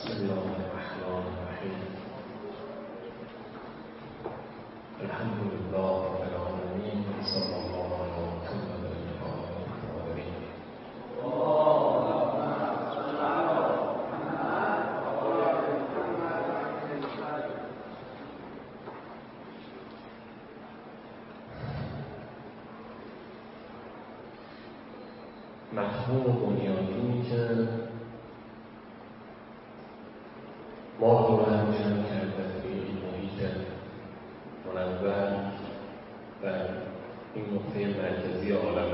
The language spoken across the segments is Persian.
بسم الله الرحمن الرحیم. الحمد لله رب العالمین و صلی الله علی محمد و آله الطاهرین. مفهوم بنیادینی که ما رو هم جمع کرده توی این محیط منور و این نقطه مرکزی عالم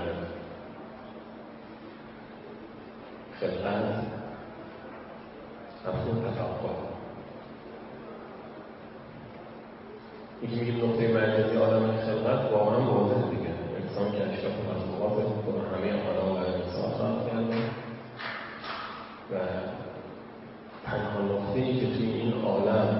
خلقت، مفهوم تفکر. این که میگیم نقطه مرکزی عالم خلقت واقعا واضحه دیگه. انسان که اشراف مخلوقات رو همه عالم و انسان خلق کرده و تنها نقطه‌ای که توی این عالم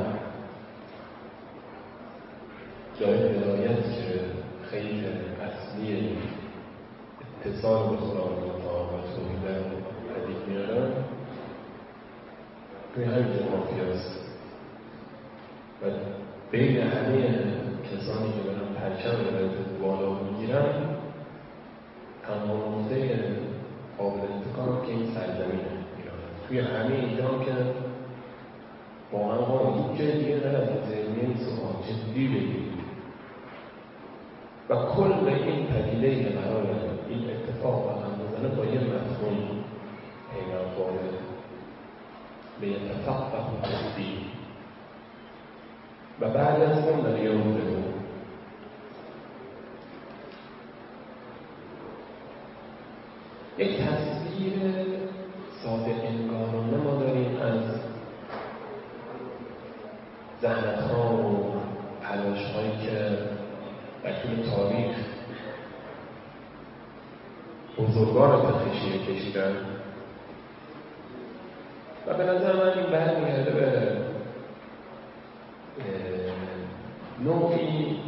جای هدایت که خیلی اصلی اتصال به خداوند و توحید رو پدید میاره توی همین جغرافیاست و بین همه کسانی که برن پرچم رو بالا میگیرن تنها نقطه قابل انتقام که این سرزمینه. توی همه اینجا که واقعا ما هیچ جای دیگه غیر از ذهنیه نیست و جدی بگیریم و کل این پدیده‌ای که قراره این اتفاق رقم بزنه با یه مفهوم پیمان خورده به یتفقه فی الدین و بعد از اون در یوم بگو یک تصویر ساده انگارانه ما داریم از زحمت‌ها و تلاش‌هایی که در طول تاریخ بزرگان تخیشیه کشیدن و به نظر من این برمیگرده به نوعی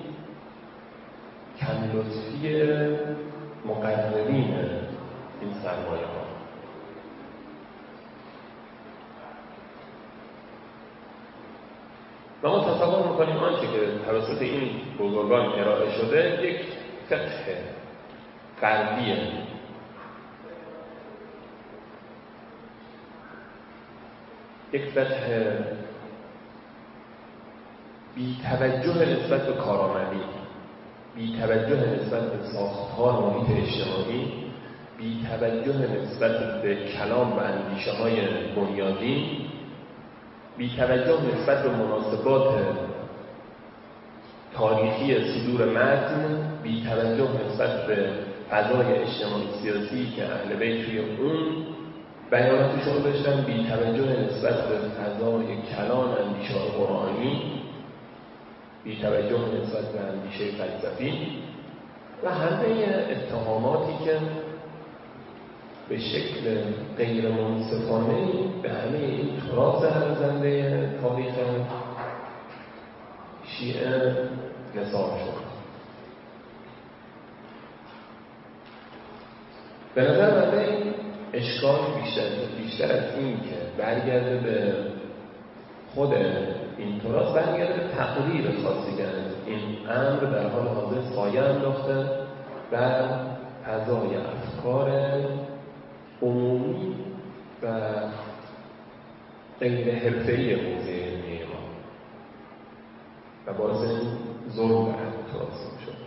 کم لطفی مقررین این سرمایه ها. و ما تصور میکنیم آنچه که توسط این بزرگان ارائه شده یک فقه غربیه، یک فقه بی توجه نسبت به کارآمدی، بی توجه نسبت به ساختار محیط اجتماعی، بی توجه نسبت به کلام و اندیشه های بنیادین، بی توجه نسبت به مناسبات تاریخی صدور متن، بی توجه نسبت به فضای اجتماعی سیاسی که اهل بیت توی اون بیاناتشون رو داشتن، بی توجه نسبت به فضای کلام اندیشه قرآنی، بی توجه نسبت به اندیشه فلسفی و همه اتهاماتی که به شکل غیر منصفانه به همه این تراث ارزنده تاریخ شیعه نثار شد. به نظر من این اشکال بیشتر از این که برگرده به خود این تراث، برگرده به تقریر خاصی که این امر در حال حاضر سایه انداخته بر فضای افکار عمومی و غیر حرفه‌ای حوزه علمی ما و باعث ظلم بر حق تراث شد.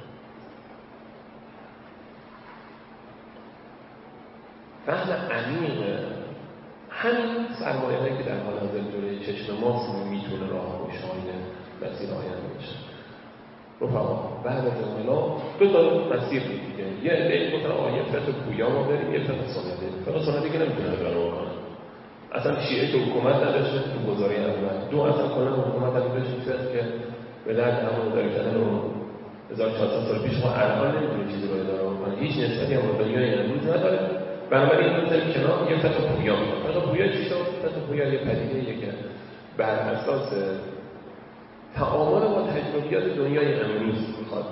فهم عمیق همین سرمایه‌هایی که در حال حاضر جلوی چشم ماست میتونه راه روشنی مسیر آینده بشه. رفقا بعد از انقلاب دو تا مسیر دیگه، یه عده گفتن آیه فقه پویا ما بریم، یه فقه سنتی. فقه سنتی که نمیتونه اداره کنه. اصلا شیعه که حکومت نداشته تو گذاری اول. دو اصلا کلا حکومت نداشته فقه که به درد همون اداره کردن رو 1400 سال پیش ما الان نمیتونه چیزی رو اداره کنه. هیچ نسبتی هم به دنیای امروز نداره. بنابراین این میذاریم کنار یه فقه پویا. فقه پویا چی شد؟ فقه پویا یه پدیده‌ایه که بر اساس تعامل با تجربیات دنیای امروز میخواد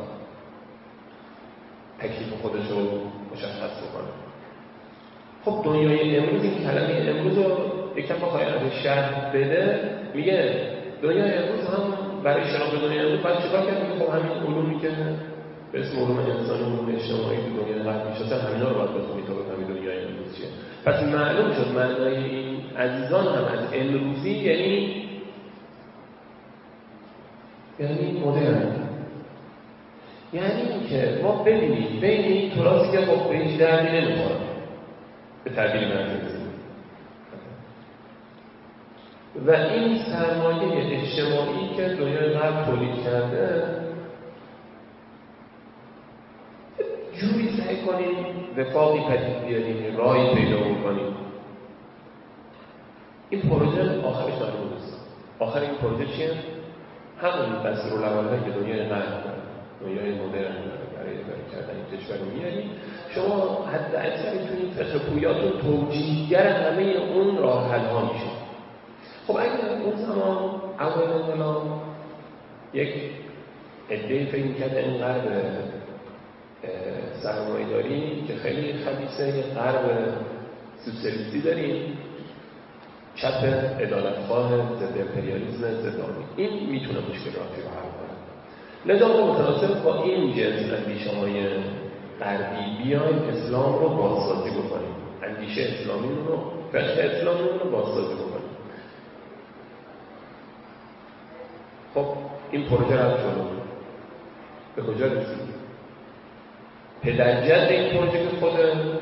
تکلیف خودش رو مشخص بکنه. خب دنیای امروز، این کلمه امروز رو یکم بخوای از شرح بده، میگه دنیای امروز هم برای شناخت دنیای امروز باید چیکار کرد؟ میگه خب همین علومی که به اسم علوم انسانی، علوم اجتماعی تو دنیای غرب میشناسن، همینا رو باید بخونی تا بفهمی دنیای امروز چیه. پس معلوم شد معنای این عزیزان هم از امروزی یعنی مدرن. یعنی اینکه ما ببینیم بین این تراسی که خب به هیچ دردی نمیخوره، به تعبیر مرزی، و این سرمایه اجتماعی که دنیای غرب تولید کرده، جوری سعی کنیم وفاقی پدید بیاریم، راهی پیدا کنیم. این پروژه آخرش معلوم نیست. آخر این پروژه چیه؟ همون دستورالعمل‌هایی که دنیای غرب، دنیای مدرن برای اداره کردن این کشور رو میاریم. شما حد اکثر تو این فقه پویاتون توجیهگر همه اون راه حل‌ها میشه. خب اگر اون زمان اول انقلاب یک عده‌ای فکر می‌کرد این غرب سرمایه‌داری که خیلی خبیثه، یک غرب سوسیالیستی داریم، چپ عدالتخواه، ضد امپریالیسم، ضد آمریکا، این میتونه مشکلاتی رو حل کنه. لذا متناسب با این جنس اندیشه‌های غربی بیایم اسلام رو بازسازی بکنیم، اندیشه اسلامی رو، فقه اسلامی رو بازسازی بکنیم. خب این پروژه رفت جلو. به کجا رسید؟ پدرجد این پروژه که خود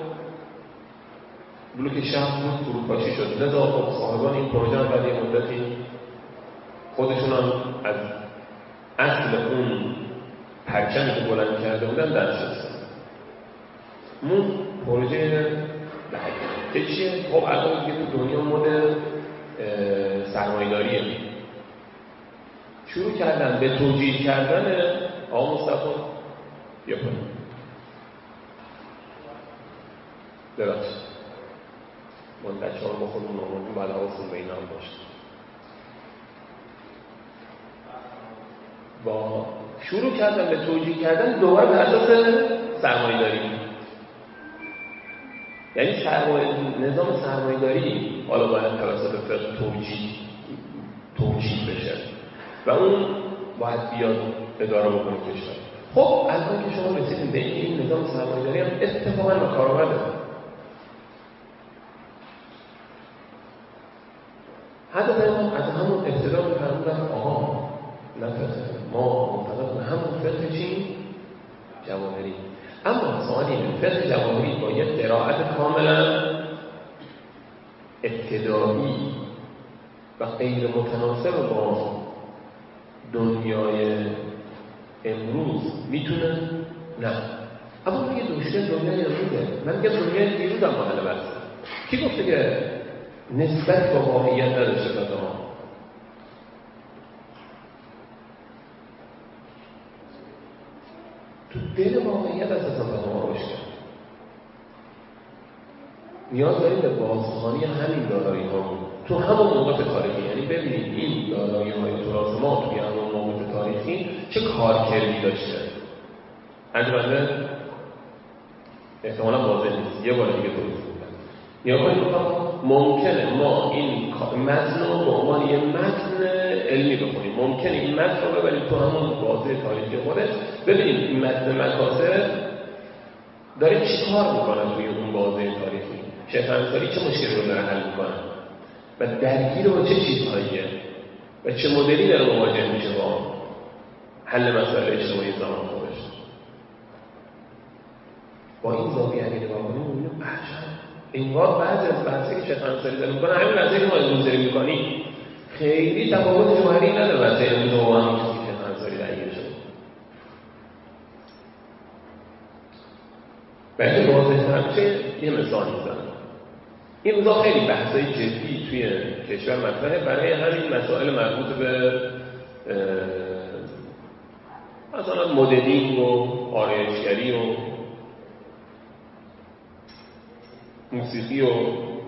بلوک شرق بود فروپاشی شد. لذا خب صاحبان این پروژه هم بعد یه مدتی خودشون هم از اصل اون پرچمی که بلند کرده بودن دست شستن. اون پروژه بعدی که چیه؟ خب الان دیگه تو دنیا مدل سرمایه‌داریه. شروع کردن به توجیه کردن آقا مصطفی بیا کنیم. ببخشید من بچه‌ها رو با خودمون آوردیم، بعد حواستون به این هم باشه. با شروع کردن به توجیه کردن دوباره بر اساس سرمایه‌داری. یعنی نظام سرمایه‌داری حالا باید توسط فقه توجیه بشه و اون باید بیاد اداره بکنه کشور. خب الان که شما رسیدین به این نظام سرمایه‌داری هم اتفاقا ناکارآمده. حتی ما از همون ابتدا می‌فهمیدن آها نه ما منتظر به همون فقه چی؟ جواهری. اما سوال اینه فقه جواهری با یک قرائت کاملا ابتدایی و غیر متناسب با دنیای امروز میتونه؟ نه. اما میگه مشکل دنیای امروزه. من میگم دنیای دیروز هم محل بحثه. کی گفته که نسبت با واقعیت نداشته تا ما؟ تو دل واقعیت اساسا تا ما روش کرد. نیاز داریم به بازخوانی همین دارایی ها تو همون موقع تاریخی. یعنی ببینید این دارایی های تراث ما توی همون موقع تاریخی چه کارکردی داشته. البته احتمالا واضح نیست، یه بار دیگه توضیح میدم. یا کنید ممکنه ما این متن رو به عنوان یه متن علمی بخونیم، ممکنه این متن رو ببریم تو همون بازه تاریخی خودش، ببینیم این متن مکاسب داره چی کار میکنه توی اون بازه تاریخی، شیخ انصاری چه مشکلی رو داره حل میکنه و درگیر با چه چیزهاییه و چه مدلی داره مواجه میشه با حل مسائل اجتماعی زمان خودش. با این زاویه اگه نگاه کنیم می‌بینیم انگار بعضی از بحثی که شیخ انصاری داره میکنه همین بحثی که ما امروز داریم میکنیم خیلی تفاوت جوهری نداره. بحثی امروز و همین چیزی که شیخ انصاری درگیر شده. بحث واضح‌تر میشه یه مثال میزنم. این روزا خیلی بحثای جدی توی کشور مطرحه برای همین مسائل مربوط به مثلا مدلینگ و آرایشگری و موسیقی و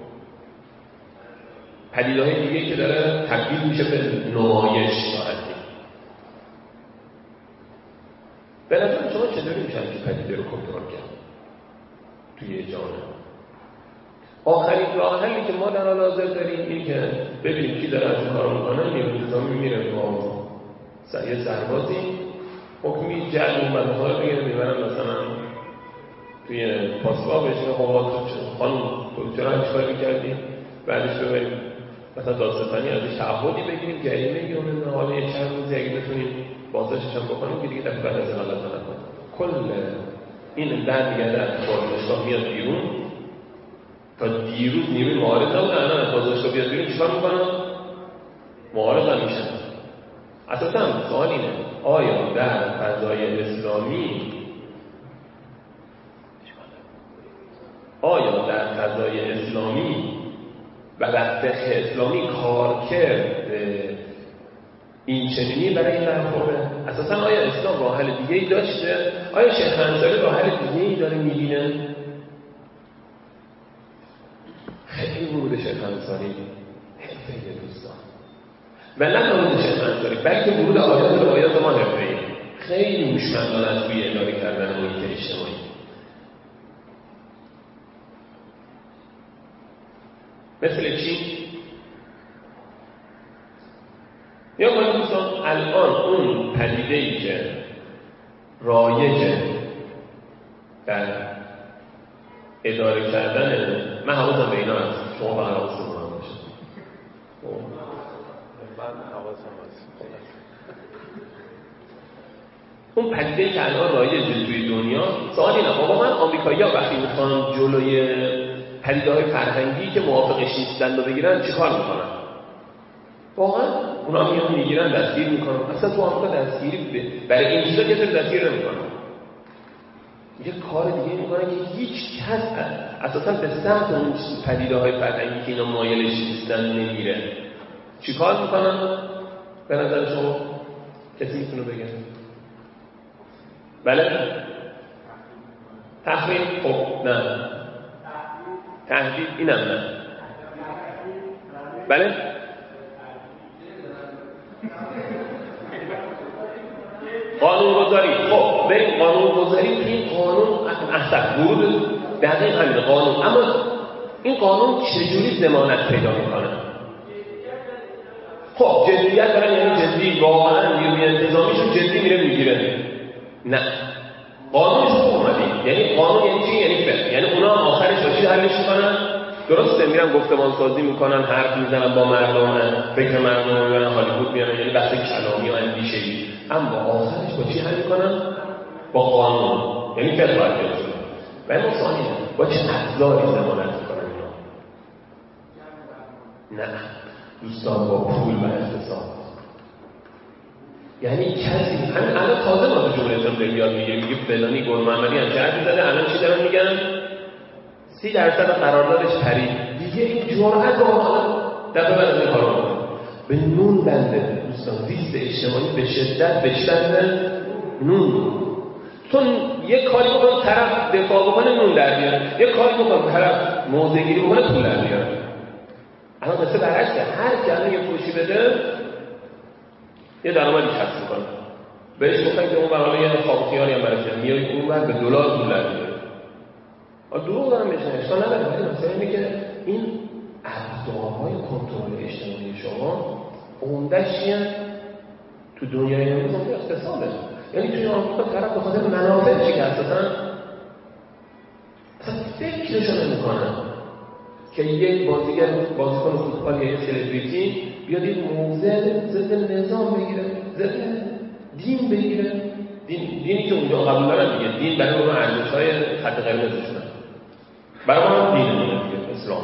پدیده‌های دیگه که داره تبدیل میشه به نمایش ساعتی. به نظر شما چطوری میشه که پدیده رو کنترل کرد توی جامعه؟ آخرین راه حلی که ما در حال حاضر داریم این که ببینیم کی داره از این کارو میکنه، نیروی انتظامی میره با یه سربازی حکمی جلب اون بنده رو بگیره میبرن مثلا توی پاسگاه بهش حقوق خانم چرا همچه کاری میکردیم، بعدش ببریم مثلا دادستانی ازش تعهدی بگیریم، جریمه میگیریم، حالا یه چند روزی اگه بتونیم بازداشتش هم بکنیم که دیگه دفعه بعد از این حالت نکنیم. کل این برمیگرده از بازداشتگاه میاد بیرون. تا دیروز نیروی معارضه بود، الان از بازداشتگاه بیاد بیرون چیکار میکنن؟ معارضه میشن. اساسا سوال اینه آیا در فضای اسلامی و در فقه اسلامی کارکرد این چنینی برای این برخورده؟ اساسا آیا اسلام راه حل دیگه‌ای داشته؟ آیا شیخ انصاری راه حل دیگه‌ای داره می‌بینه؟ خیلی ورود شیخ انصاری حرفه‌ای دوستان، و نه ورود شیخ انصاری بلکه ورود آیات و روایات ما حرفه‌ای، خیلی هوشمندانه از روی اداره کردن محیط اجتماعی. مثل چی؟ یا باید دوستان الان اون پدیده‌ای که رایجه در اداره کردن، من حواسم به اینا هست، شما فقط حواستون به من باشه. من حواسم هست. اون پدیده‌ای که الان رایجه توی دنیا، سوال اینه بابا من آمریکایی‌ها وقتی میخوان جلوی پدیده‌های فرهنگی که موافقش نیستن رو بگیرن چیکار میکنن؟ واقعا اونا میگیرن دستگیر میکنن. اصلا تو آمریکا دستگیری برای این چیزا کسی دستگیر نمیکنن، یه کار دیگه میکنن که هیچ کس اساسا به سمت اون پدیده‌های فرهنگی که اینا مایلش نیستن نمیره. چیکار میکنن؟ به نظر شما کسی میتونه بگه؟ بله؟ تحریم؟ خب نه. تهدید؟ اینم نه. بله؟ قانون گذاری. خب بریم قانون گذاری. این قانون احسن ورود دقیق همین قانون، اما این قانون چجوری ضمانت پیدا میکنه؟ خب جدیت دارن، یعنی جدی واقعا نیروی انتظامیشون جدی میره میگیره؟ نه. قانونش خوب اومدی، یعنی قانون یعنی چی؟ یعنی فقه، یعنی اونا آخرش با چی حلش میکنن؟ درسته میرن گفتمان سازی میکنن، حرف میزنن با مردم، فکر مردم رو میبرن هالیوود میارن، یعنی بحث کلامی و اندیشه‌ای، اما آخرش با چی حل میکنن؟ با قانون، یعنی فقه باید بشه. و این مصانیه با چه ابزاری ضمانت میکنن اینا؟ نه دوستان، با پول و اقتصاد. یعنی کسی همین الان تازه ما تو جمهوری اسلامی داریم یاد میگیریم، میگه فلانی گل محمدی هم شرط زده، الان چی دارن میگن؟ 30% قراردادش پرید. دیگه این جرأت رو حالا دفعه بعد از این کارو میکنه. به نون بنده دوستان، زیست اجتماعی به شدت بشتن نون. چون یک کاری بکنه طرف دفاع بکنه نون در بیاره، یک کاری بکنه طرف موضع گیری بکنه پول در بیاره. الان قصه برعکسه، هر کی یه فروشی بده یه درآمدی کسب میکنه. بهش گفتن که اون برای یه خواب خیالی هم برای میای اون بعد به دلار پول در میاره. دروغ دارم بهش اشکال نداره، ولی مثلا اینه که این ابزارهای کنترل اجتماعی شما عمده‌اش چیه؟ تو دنیای امروز اون اقتصاده. یعنی توی آمریکا طرف به خاطر منافعی که اصلا فکرشو نمی‌کنه که یک بازیکن فوتبال یا یک سلبریتی بیاد یک موضع ضد نظام بگیره، ضد دین بگیره. دینی که اونجا قبول دارن دیگه، دین برای اون ارزش‌های خط قرمزشونه، برای ما دین دیگه اسلام.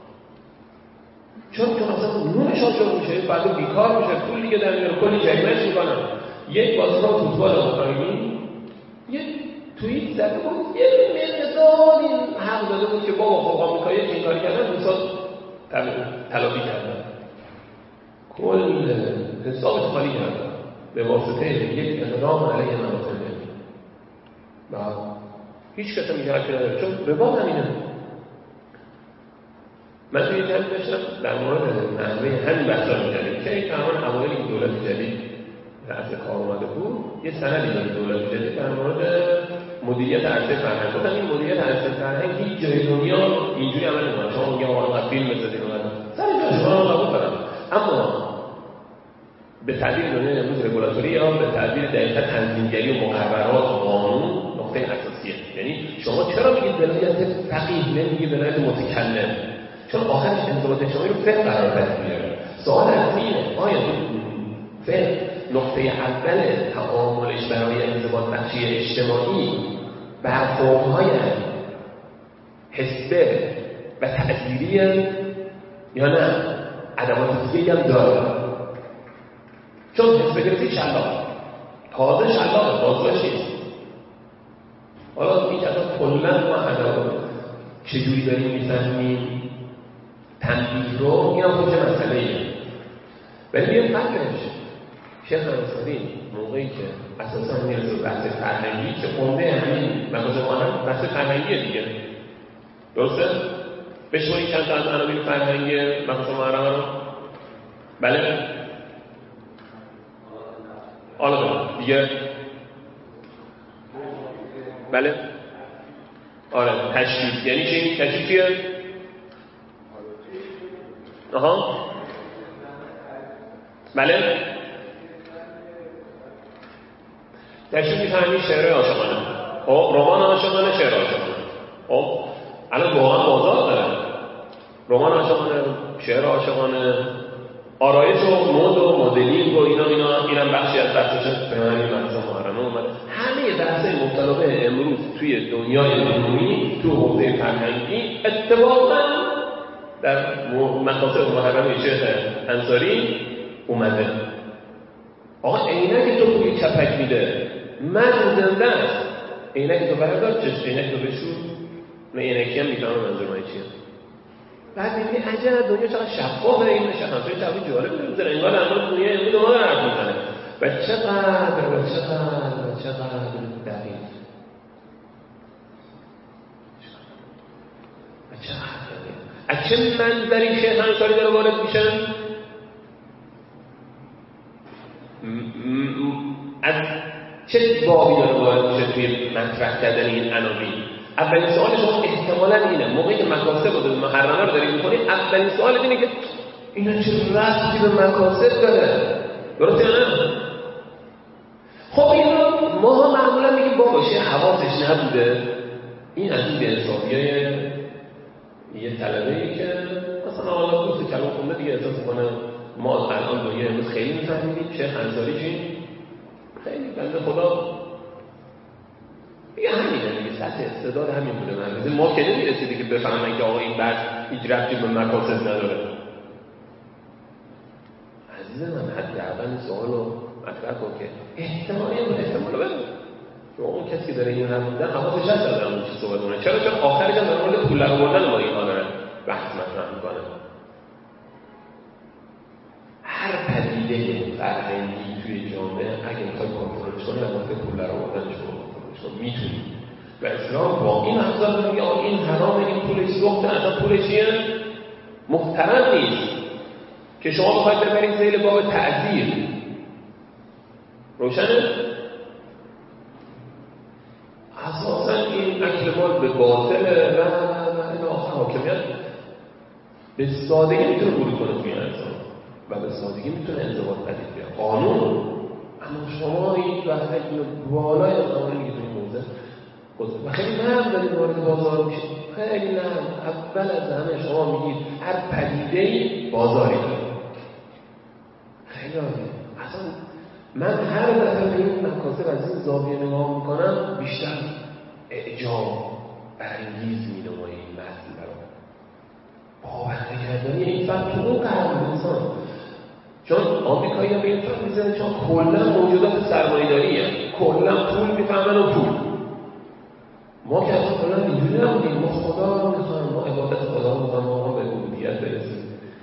چون اصلا نونش شروع میشه، بعد بیکار میشه، پول دیگه در میاره، کلی جریمه‌اش میکنن. یک بازیکن فوتبال اوکراینی یه توییت زده بود، یه مقداری حق داده بود که بابا خب آمریکایی این کاری کردن، دوستا تلافی کردن، کل حسابش خالی کردن به واسطه یک اقدام علیه منافع ملی. و هیچ کس میگه حرفی نداره، چون ربا همینه. من توی تحلیل داشتم در مورد نحوه همین بحثا می‌کردیم که تمام اوایل این دولت جدید رأس کار اومده بود، یه سندی داره دولت جدید در مورد مدیریت عرصه فرهنگ. گفتم این مدیریت عرصه فرهنگ هیچ جای دنیا اینجوری عمل نمی‌کنه. شما میگن آقا فیلم بزنید اومد سر جاش شما رو قبول دارم، اما به تعبیر دنیای امروز رگولاتوری یا به تعبیر دقیقاً تنظیمگری و مقررات و قانون نقطه اساسیه. یعنی شما چرا میگید ولایت فقیه نمیگید ولایت متکلم؟ چون آخرش انضباط اجتماعی رو فقه قرار میاره. سوال اصلیه آیا فقه نقطه اول تعاملش برای انضباط بخشی اجتماعی برخوردهای حسبه و تأثیریه یا نه ادوات دیگه هم داره؟ چون حسبه گرفتی شلاق تازه شلاقه بازداشت نیست. حالا این که اصلا کلن ما ادوات چجوری داریم میفهمیم تنبیه رو، این هم خودش مسئله ایه. ولی بیم قبلش شیخ انصاری موقعی که اساسا میرسه به بحث فرهنگی که عمده همین مغازه ما هم بحث فرهنگیه دیگه، درسته؟ بشماری چند تا از عناوین فرهنگی مغازه محرمه رو؟ بله؟ حالا دیگه؟ بله؟ آره تشکیل یعنی چی؟ تشکیل چیه؟ آها بله؟ تشکیل میفهمی شعر عاشقانه، خب رمان عاشقانه، شعر عاشقانه. خب الان واقعا بازار داره، رمان عاشقانه، شعر عاشقانه، آرایش و مد و مدلینگ و اینم بخشی از بحثش به معنی مغازه محرمه اومده. همه بحث‌های مبتلا به امروز توی دنیای عمومی تو حوزه فرهنگی اتفاقا در مقاصد محرمه شیخ انصاری اومده. آقا عینک تو پوی چپک میده، من زنده است، عینک تو بردار، چشم عینک تو بشور، نه عینکی هم میفهمه منظور من چیه. بعد میگه عجب دنیا چقدر شفافه، این شیخ انصاری چقدر جالب میذاره، انگار الان دنیا امروز ما داره حرف میزنه و چقدر دقیق از چه منظری شیخ انصاری داره وارد میشه؟ از چه بابی داره وارد میشه توی مطرح کردن این عناوین؟ اولین سوال شما احتمالاً اینه، موقعی که مکاسب و محرمه رو دارید میکنید اولین سوال اینه که اینا چه ربطی به مکاسب داره؟ درسته یا نه؟ خب اینا ما معمولا میگیم بابا شیخ حواسش نبوده، این از این بی‌انصافیه یه طلبه‌ای که مثلا حالا دوست کلام خونده دیگه احساس کنه ما الان دنیا امروز خیلی میفهمیم شیخ انصاری چی؟ خیلی بنده خدا دیگه همینه دیگه، سطح استعداد همین بوده. من ما که نمیرسیدی که بفهمن که آقا این بحث هیچ ربطی به مکاسب نداره. عزیز من حداقل سوال رو مطرح کن که احتمال بده که اون کسی داره این حرف میزنه حواسش هست از اون چیز صحبت کنه. چرا آخرش هم در مورد پول آوردن ما اینها داره بحث مطرح میکنه. هر پدیده فرهنگی توی جامعه اگه میخوای کنترلش کنی البته پول آوردنش رو میتونی و اسلام با این افضل میگه این حرامه، این پولش سخته، اصلا پولش چیه؟ محترم نیست که شما بخواید ببرید زیر باب تعذیر. روشنه؟ اساسا این اکل مال به باطله و این آخر حاکمیت به سادگی میتونه ورود کنه توی انسان و به سادگی میتونه انضباط پدید بیاد قانون. اما شما این وقت بالای قانون میگه توی موزه و خیلی نرم دارید وارد بازار میشید، خیلی نرم. اول از همه شما میگید هر پدیده‌ای بازاری داره. خیلی عالیه. اصلا من هر دفعه به این مکاسب از این زاویه نگاه میکنم بیشتر اعجاب برانگیز مینمای این متن برام. باور نکردنی این فهم تو اون قرن انسان، چون آمریکایی هم به این فهم میزنه چون کلا موجودات سرمایه‌داریه، کلا پول میفهمن و پول. ما که اصلا کلا اینجوری نبودیم، ما خدا رو میخوایم، ما عبادت خدا رو میخوایم، ما به عبودیت برسیم.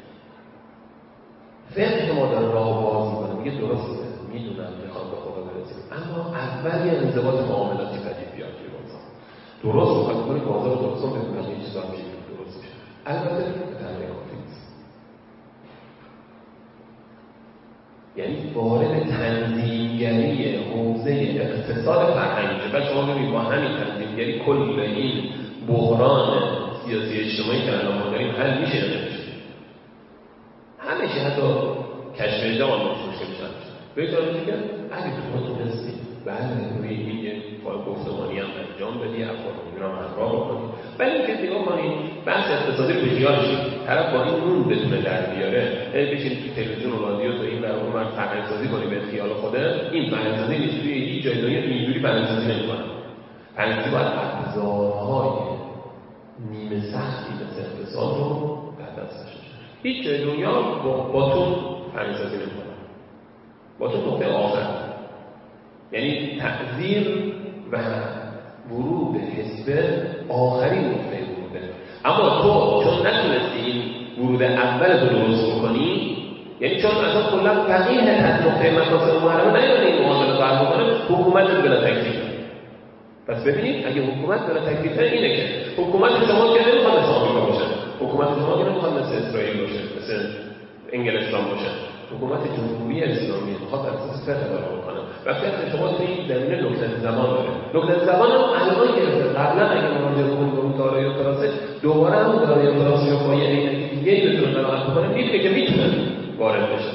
فقه ما داره راه باز میکنه، میگه درسته میدونم میخوام به خدا برسیم، اما اول یه انضباط معاملاتی پدید بیاد توی بازار. درست میخواد کنی بازار رو درست بکنی، یه چیزا میشه درست میشه. البته به تنهایی کافی نیست. یعنی وارد تنظیمگری حوزه اقتصاد فرهنگی شد. و شما ببینید با همین تنظیمگری کل این بحران سیاسی اجتماعی که الان ما داریم حل میشه یا نمیشه؟ همیشه حتی کشف اجرام هم مشکل میشن. بهتر میگه اگه تو تونستی بله روی این یه فایل گفتمانی هم انجام بدی، افراد رو همراه بکنی، ولی اینکه نگاه کنید بحث اقتصادی رو بیخیال شید، طرف با این نون بتونه در بیاره، بشینید تو تلویزیون و رادیو تو این برای اون فرهنگ‌سازی کنی به خیال خوده، این فرهنگ‌سازی نیست. توی هیچ جای دنیا اینجوری فرهنگ‌سازی نمی‌کنن. فرهنگ‌سازی باید ابزارهای نیمه سختی مثل اقتصاد رو در دستش باشه. هیچ جای دنیا با تو فرهنگ‌سازی نمی‌کنن. با تو نقطه آخر، یعنی تحذیر و ورود حزب آخرین نقطه وروده. اما تو چون نتونستی این ورود اول رو درست بکنی، یعنی چون اصلا کلا فقیه از نقطه مقاصد محرمه نیاره این معامله رو بکنه، حکومت رو بلا تکلیف. پس ببینید اگه حکومت بلا تکلیفه اینه که حکومت شما که نمیخواد مثل آمریکا باشه، حکومت شما که نمیخواد مثل اسرائیل باشه، مثل انگلستان باشه، حکومت جمهوری اسلامی میخواد بر اساس فقه اداره کنه. و فقه شما توی این زمینه نکته زبان داره. نکته زبان هم الان گرفته. قبلا اگه مراجعه کنید به اون دارایی و تراست، دوباره هم دارایی و تراست رو با یه عینک دیگه‌ای بتونه مراقبت کنه، می‌بینه که میتونه وارد بشه.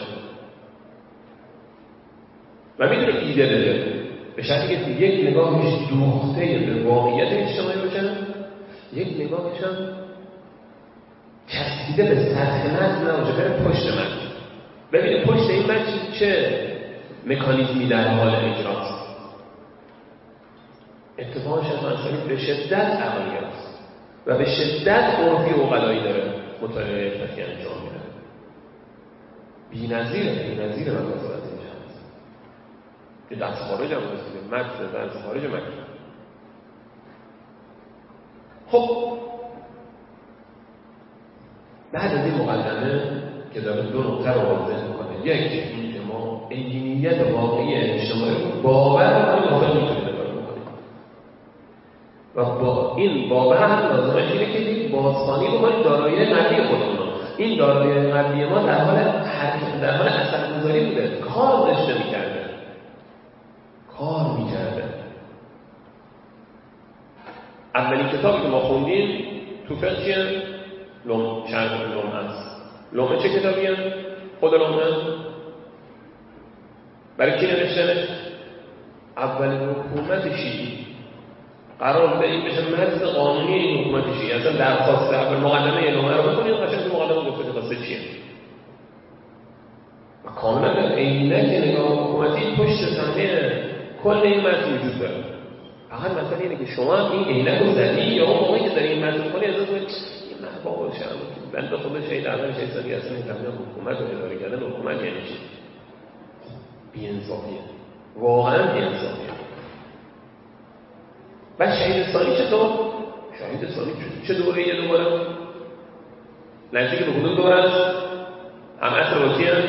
و میتونه ایده بده. به شرطی که یک نگاهش دوخته به واقعیت اجتماعی باشه، یک نگاهش هم چسبیده به سطح متن نباشه، بره پشت متن. ببینید پشت این متن چه مکانیزمی در حال اجراست. اتفاقا شیخ انصاری به شدت عملی است و به شدت عرفی و عقلایی داره مطالعه فقهی انجام میده. بی‌نظیره من واسه این شخص که دست خارج هم رسیده، متن دست خارج متن. خب بعد از این مقدمه که داره دو نکته رو واضح میکنه، یک این که ما انگینیت واقعی اجتماعی رو باور کنیم واقعا میتونیم اداره بکنیم و با این باور هم لازمش اینه که یک بازخوانی بکنیم دارایی مادی خودمون رو. این دارایی مادی ما در حال اثرگذاری بوده، کار داشته میکرده. اولین کتابی که ما خوندیم تو فقه چیه؟ چند لومه است. لومه چه کتابیه؟ خود لومه برای کی نوشته؟ اولین حکومت شیعی قرار بوده این بشه متن قانونی این حکومت شیعی. اصلا درخواست اول مقدمه لومه رو بکنید قشنگ تو مقدمه گفته درخواست چیه و کاملا به عینک نگاه حکومتی پشت صحنه کل این متن وجود داره. فقط مثلا اینه که شما این عینک رو زدی یا اون موقعی که داری این متن می‌کنی از اون بابا شما بنده خدا شهید اول شهید ثانی اصلا این تمام حکومت رو اداره کردن. حکومت یعنی چی؟ بی‌انصافیه، واقعا بی‌انصافیه. و شهید ثانی چطور؟ شهید ثانی چه دوره یه دوباره؟ نزدیک به حدود دوره است؟ هم عصر وکی هم؟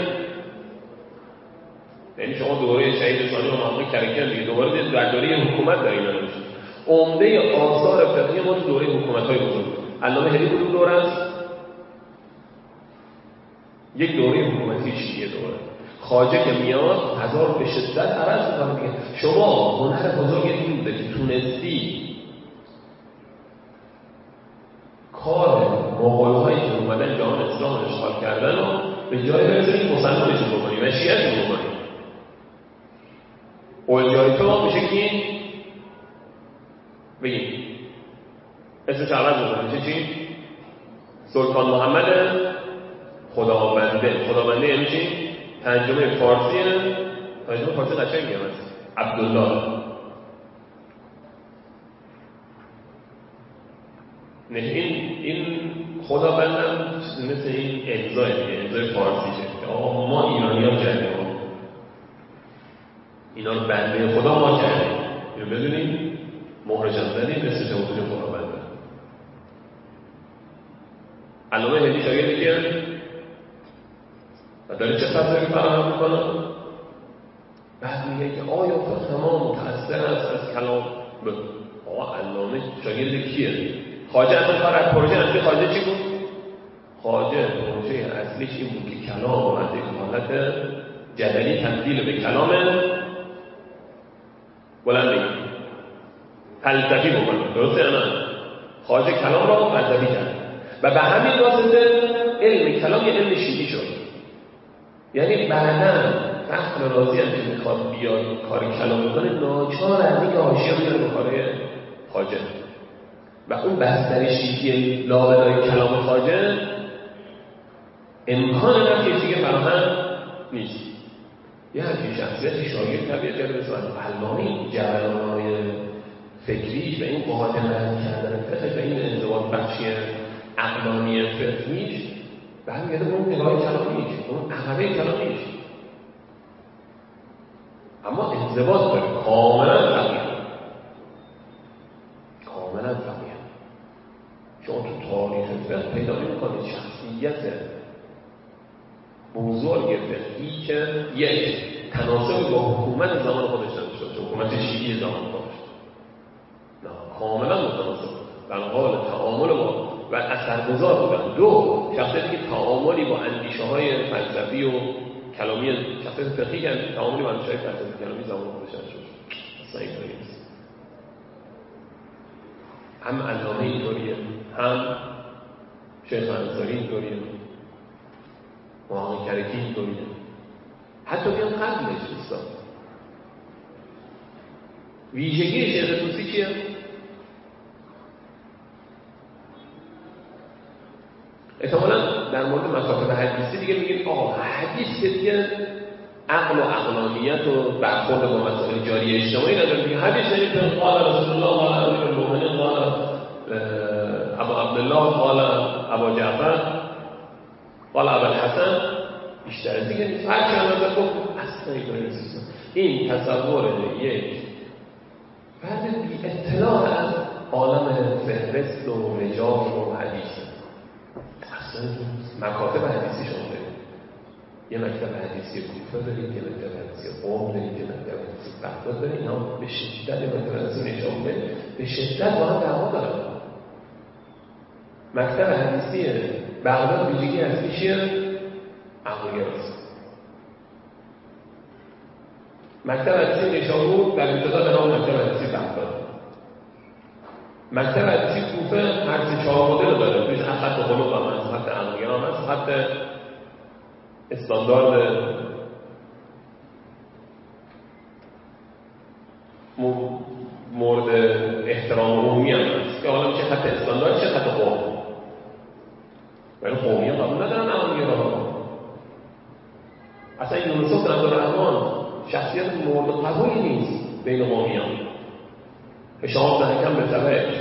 یعنی شما دوره شهید ثانی رو محقق کرکن دیگه دوباره در دوره حکومت در اینا نمیشه. عمده آثار فقهی ما تو دوره حکومت‌های بزرگ. علامه هلی کدوم دوره است؟ یک دوره حکومتی شیعه دوره. خواجه که میاد هزار به شدت عرض میکنه دیگه. شما هنر بزرگ این بوده که تونستی کار مغول‌هایی که اومدن جهان اسلام رو اشغال کردن و به جای برسونی مسلمانشون بکنی و شیعه‌شون بکنی. اولجای تو میشه کی؟ بگیم اسمش عوض بکنه چی؟ سلطان محمد خداونده یعنی چی؟ ترجمه فارسیه. ترجمه فارسی قشنگه هست عبدالله. این خداوندم مثل این امضای فارسیشه که آقا ما ایرانی ها کردیم، اینا رو بنده خدا ما کردیم، اینو بدونیم مهرش هم زدیم مثل جمهوری خداونده. علامه هلی شاگردی که و داره چه فضایی فراهم میکنه؟ بعد میگه که آیا فقه ما متأثر است از کلام آقا علامه شاگرد کیه؟ خواجه اصلا کار از پروژه اصلی خواجه چی بود؟ خواجه پروژه اصلیش این بود که کلام رو از یک حالت جدلی تبدیل به کلام بلند فلسفی بکنه. درسته نه؟ خارج کلام را فلسفی کرد و به همین واسطه علم کلام یه علم شیعی شد. یعنی بعداً فخر رازی هم که میخواد بیاد کار کلام بکنه ناچار از اینکه حاشیه بیاره به کار خواجه و اون بستر شیعی لابلای کلام خواجه امکان نفیه دیگه فراهم نیست. یه همچین شخصیت شاگرد طبیعت کرده به صورت علامه جریان‌های فکریش و این قاعده معنی کردن فقه و این انضباط بخشی عقلانی فقهیش برمیگرده به اون نگاه کلامیش، اون عقبه کلامیش. اما انضباط داره کاملا فقیه. شما تو تاریخ فقه پیدا می‌کنید شخصیت موضوع فقهی که یک تناسب با حکومت زمان خودش نداشته، حکومت شیعی زمان خودش نه کاملا متناسب در حال تعامل با و اثرگذار بودن. دو شخصیتی که تعاملی با اندیشه‌های فلسفی و کلامی شخصیت فقهی که تعاملی با اندیشه‌های فلسفی کلامی زمان خودش نداشته. اصلا اینطوری نیست. هم علامه اینطوریه، هم شیخ انصاری اینطوریه، محقق کرکی اینطوریه، حتی بیان قبلش دوستان. ویژگی شیخ طوسی چیه؟ احتمالاً در مورد مکاتب حدیثی دیگه میگیم آقا حدیث که دیگه عقل و عقلانیت و برخورد با مسائل جاری اجتماعی نداره. دیگه حدیث یعنی که قال رسول الله قال امیر المؤمنین قال ابو عبدالله قال ابو جعفر قال ابو الحسن بیشتر از دیگه نیست. هر چند نظر گفت اصلا این تصور یک فرد بی اطلاع از عالم فهرست و رجال و حدیث اصلا مکاتب حدیثی شما دارید. یه مکتب حدیثی کوفه دارید، یه مکتب حدیثی قم دارید، یه مکتب حدیثی بغداد دارید. اینا به شدت یه مکتب حدیثی نشان بده به شدت با هم دعوا دارن. مکتب حدیثی بغداد ویژگی اصلی چیه؟ عقلگراست. مکتب حدیثی نیشابور در ابتدا به نام مکتب حدیثی بغداد. مکتب حدیثی کوفه هر 4 مدل داره. توش خط قلوب هم هست، خط عقلگرا هم هست، خط استاندارد مورد احترام عمومی هم هست که حالا میشه خط استاندارد چه خط قوم. ولی قومی هم قبول ندارن عقلگرا. اصلا یونسوف عبدالرحمن شخصیت مورد قبولی نیست بین قومی هم. اشعاب زنکم به طبعش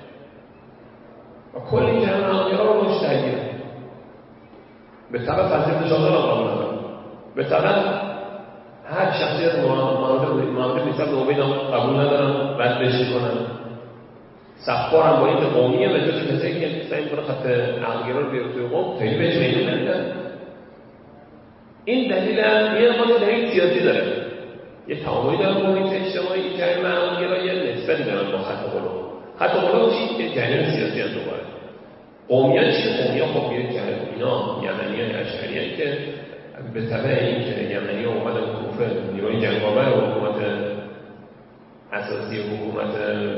و کل این جهان عقلگرا رو مشترگیره. به طبع فضیلت شاهدان هم قبول ندارن. به طبع هر شخصیت محمد نیستن به امید هم قبول ندارن، ردش میکنن. صفار هم با این قومیه و جز کسی که سعی میکنه خط عقلگرا رو بیاره توی قوم خیلی بهش میل نمیدن. این دلیل هم یه خاطر دلیل سیاسی داره. یه تعاملی داره با محیط اجتماعی جریان عقلگرایی نسبتی دارن با خط قلوب. خط قلوب چی؟ یه جریان سیاسی هم دوباره. قومیان چی؟ قومیان خب یه جریان اینا یمنیان اشعریان که به طبع این که یمنی‌ها اومدن کوفه نیروی جنگاور حکومت اساسی حکومت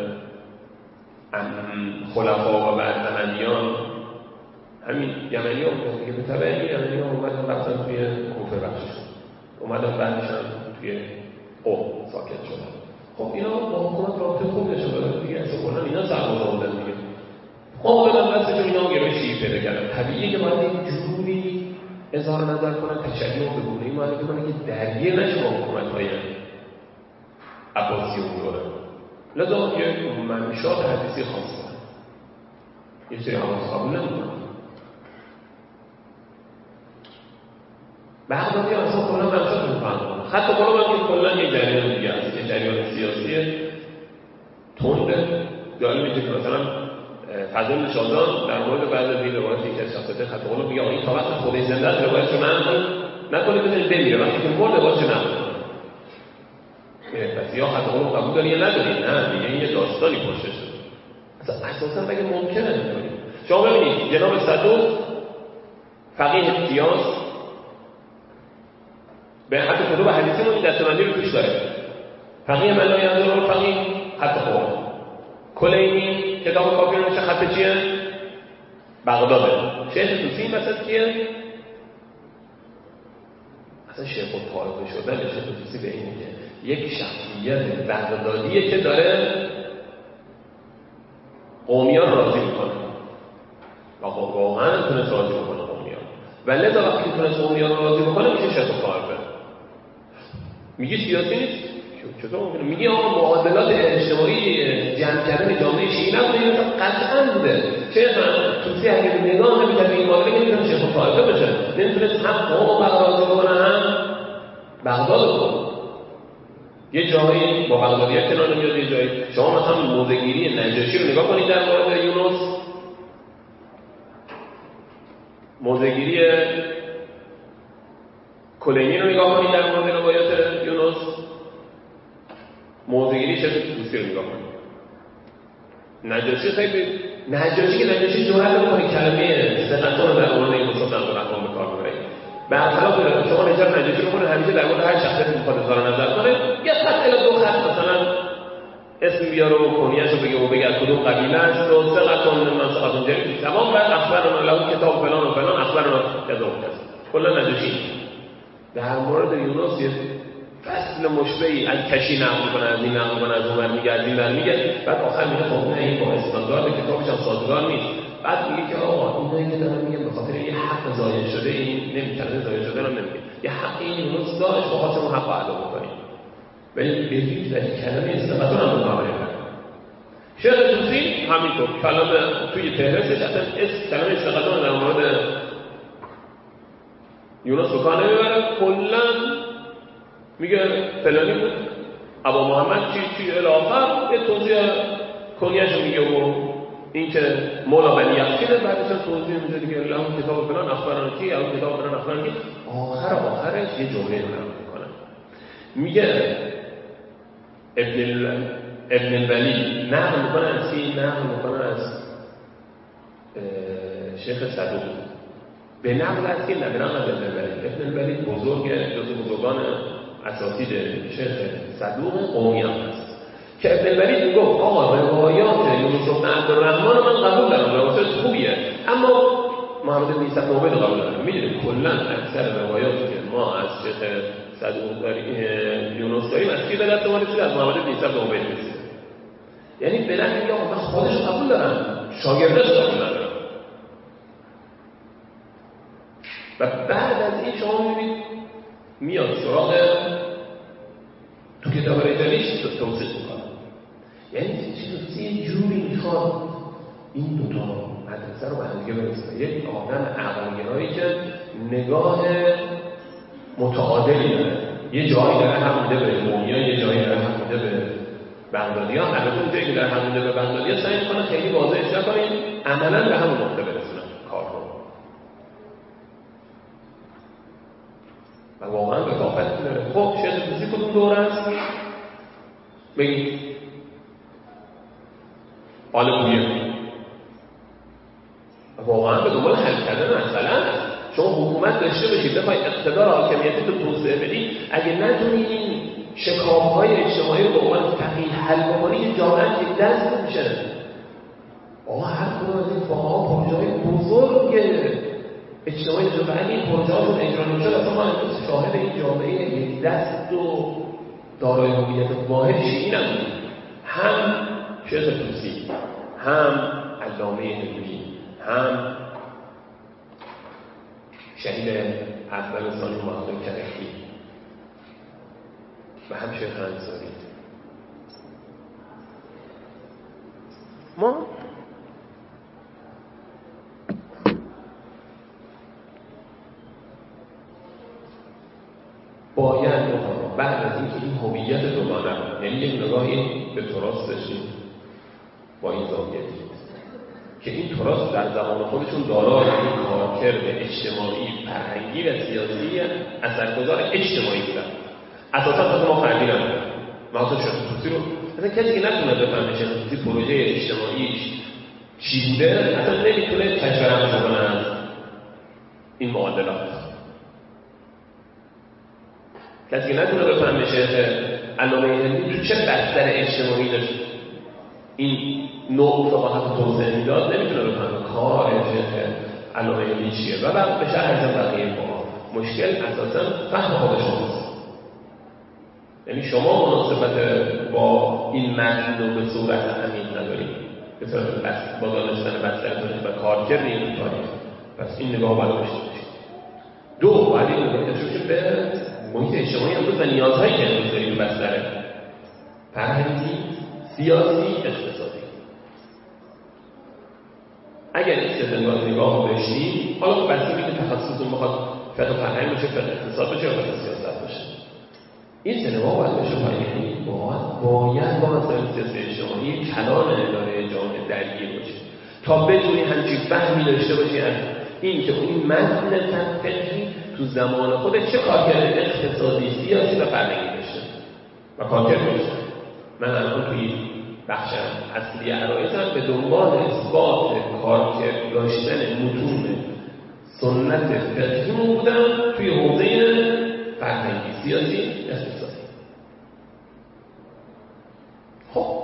خلفا و بعد امویان همین یمنی‌ها بودن که به طبع این یمنی‌ها اومدن رفتن توی کوفه بخشی شد، اومدن بعدش هم توی قم ساکن شدن. خب اینا با حکومت رابطه خوب نشون دادن دیگه، اصلا اینا سربازا بودن دیگه. خب بدن دستشون اینا گروه شیعی پیدا کردن. طبیعیه که باید این جوری اظهار نظر کنن تشیع به گونه‌ای معرفی کنن که درگیر نشه با حکومت‌های عباسی و دوره. لذا یه منشات حدیثی خاص دارن. یه سری حواس قبول نمی‌کنن. بغدادی اصلا کلا منشات می‌فهمن. خط قلوب هم که کلا یه جریان دیگه است، یه جریان سیاسی تنده. جالبه که مثلا فضل شازان در مورد بعضی از این روایاتی که شخصیت خط قلوب میگه این تا وقت خودش زنده است روایتش رو نکنید بزنید بمیره، وقتی که مرد روایتش رو نکنید. پس یا خط قلوب قبول داری یا نداری؟ نه دیگه این یه داستانی پشتش اصلا اساسا مگه ممکنه نکنید. شما ببینید جناب صدوق فقیه قیاس به حتی کتب حدیثیمون این دسته‌بندی رو توش داره. فقیه من لا ینظر الفقیه خط قرآن. کلینی کتاب کافی رو نوشته خط چیه؟ بغداده. شیخ طوسی مثلا کیه؟ اصلا شیخ الطائفه شدن شیخ طوسی به اینه که یک شخصیت بغدادیه که داره قومیان راضی میکنه و واقعا تونست راضی بکنه قومیان، و لذا وقتی تونست قومیان راضی بکنه میشه شیخ الطائفه. میگی سیاسی نیست؟ چطور ممکنه؟ میگی آقا معادلات اجتماعی جمع کردن جامعه شیعی نبوده، قطعا بوده. شیخ طوسی اگه نگاه نمی‌کرد این معادله که نمی‌تونه شیخ الطائفه بشه، نمیتونست هم قوم راضی کنه هم بغداد رو. یه جایی با بغدادی‌ها کنار نمیاد، یه جایی شما مثلا موزه‌گیری نجاشی رو نگاه کنید در مورد یونس، موزه‌گیری کلینی رو نگاه کنید در مورد روایات یونس، موزه‌گیری شیخ طوسی رو نگاه کنید. نجاشی خیلی نجاشی جرأت نمی‌کنه کلمه ثقتون رو در مورد این مصطفی عبدالرحمن به کار ببره. برخلاف شما نجات نجاشی رو کنه همیشه در مورد هر شخصیتی می‌خواد اظهار نظر کنه، یه خط الی دو خط مثلا اسم بیاره و کنیه‌اش رو بگه و بگه از کدوم قبیله است و ثقتون من ثقتون جلیل تمام، بعد اخبارنا له کتاب فلان و فلان اخبارنا کذا و کذا. کلا نجاشی در مورد یونس یه فصل مشبهی از کشی نقل می‌کنه، از این نقل می‌کنه، از اون میگه، از این میگه، بعد آخر میگه خب نه این با استاندارد کتابش هم سازگار نیست. بعد میگه که آقا اینایی که دارن میگن به خاطر یه حق ضایع شده، این نمی‌تونه ضایع شده رو نمیگه، یه حق این یونس داشت با خاطر اون حق ادا بکنیم. ولی به هیچ وجه کلمه استفاده رو نمی‌کنه. شیخ طوسی همینطور کلمه توی فهرستش اصلا کلمه استفاده در مورد یونس رو کار نمیبره، کلا میگه فلانی بود ابا محمد چی الی آخر، یه توضیح کنیه‌شو میگه و این که مولا بنی یقینه، بعدش توضیح میده دیگه اون کتاب فلان اخباران کی، اون کتاب فلان اخباران کی، آخرش یه جمله رو نقل میکنه. میگه ابن الولی نقل میکنه از کی؟ نقل میکنه از شیخ صدوق. به نقل از کی؟ نه به نقل از ابن الولی بزرگ جزو بزرگان اساتید شیخ صدوق قومیان است که ابن الولی میگه آقا روایات یونس بن عبدالرحمن من قبول دارم، روایات خوبیه، اما محمد بن عیسی بن عبید قبول دارم. میدونید کلا اکثر روایاتی که ما از شیخ صدوق داریم یونس داریم از کی به دست ما رسید؟ از محمد بن عیسی بن عبید رسید. یعنی بلند میگه آقا من خودش قبول دارم، شاگردش قبول ندارم. و بعد از این شما میبینید میاد سراغ تو کتاب رجالیش توصیف میکنه. یعنی چیزی یه جوری میخواد این دوتا مدرسه رو به هم دیگه برسونه. یک آدم عقلگرایی که نگاه متعادلی داره، یه جایی داره هم میده به قومیان، یه جایی داره هم میده به بغدادیان. البته اون جایی که داره هم میده به بغدادیان سعی میکنه خیلی واضحش نکنیم، عملا به همون نقطه برسونه کار رو. و واقعا به کافت داره. خب شیخ طوسی کدوم دوره است؟ بگید آل بویه. واقعا به دنبال حل کردن مسئله است. شما حکومت داشته باشید بخواید اقتدار حاکمیتی رو توسعه بدید، اگه نتونید این شکاف‌های اجتماعی رو به عنوان فقیه حل بکنید، جامعه یک دست میشه. آقا هر کدوم از این فقها پروژه‌های بزرگ اجتماعی شده، اگه این پروژه‌هاشون اجرا نمی‌شد اصلا ما امروز شاهد این جامعه یک دست و دارای هویت واحد شیعی نبودیم. هم شیخ طوسی، هم علامه علمی، هم شهید اول ثانی محمد کرکی و هم شیخ انصاری. ما باید بعد از اینکه این هویت دوگانه، یعنی یک نگاهی به تراث داشتیم با این زاویه دید که این تراث در زمان خودشون دارای یک کارکرد اجتماعی، فرهنگی و سیاسی اثرگذار اجتماعی بودن. اساسا ما فردی نبودن. مثلا شیخ طوسی رو مثلا کسی که نتونه بفهمه شیخ طوسی پروژه اجتماعیش چی بوده، اصلا نمیتونه تشبیه کنه از این معادلات. کسی که نتونه بفهمه شیخ علامه هندی تو چه بستر اجتماعی داشت این نوع فقاهت توسعه میداد نمیتونه بفهمه کار شیخ علامه هندی چیه و بعد بشه ارزم بقیه فقها. مشکل اساسا فهم خود شماست. یعنی شما مناسبت با این متن رو به صورت عمیق ندارید به صورت با دانستن بستر تاریخ و کارکرد این تاریخ. پس این نگاه باید داشته باشید. دو باید این نگاه داشته باشید به محیط اجتماعی امروز و نیازهایی که امروز داریم بستر فرهنگی، سیاسی، اقتصادی. اگر این سه نگاه داشتید، حالا بستگی که تخصصتون بخواد فقه فرهنگ باشه، فقه اقتصاد باشه یا فقه سیاست باشه. این سه نگاه باید باشه فرهنگی باید با مسائل سیاسی اجتماعی کلان اداره جامعه درگیر باشه تا بتونی همچین فهمی داشته باشی از این که این متن فقهی تو زمان خودش چه کارکرد اقتصادی، سیاسی و فرهنگی داشته و کارکرد داشته. من الان توی بخش اصلی عرایزم به دنبال اثبات کارکرد داشتن متون سنت فقهی بودم توی حوزه فرهنگی، سیاسی، اقتصادی. خب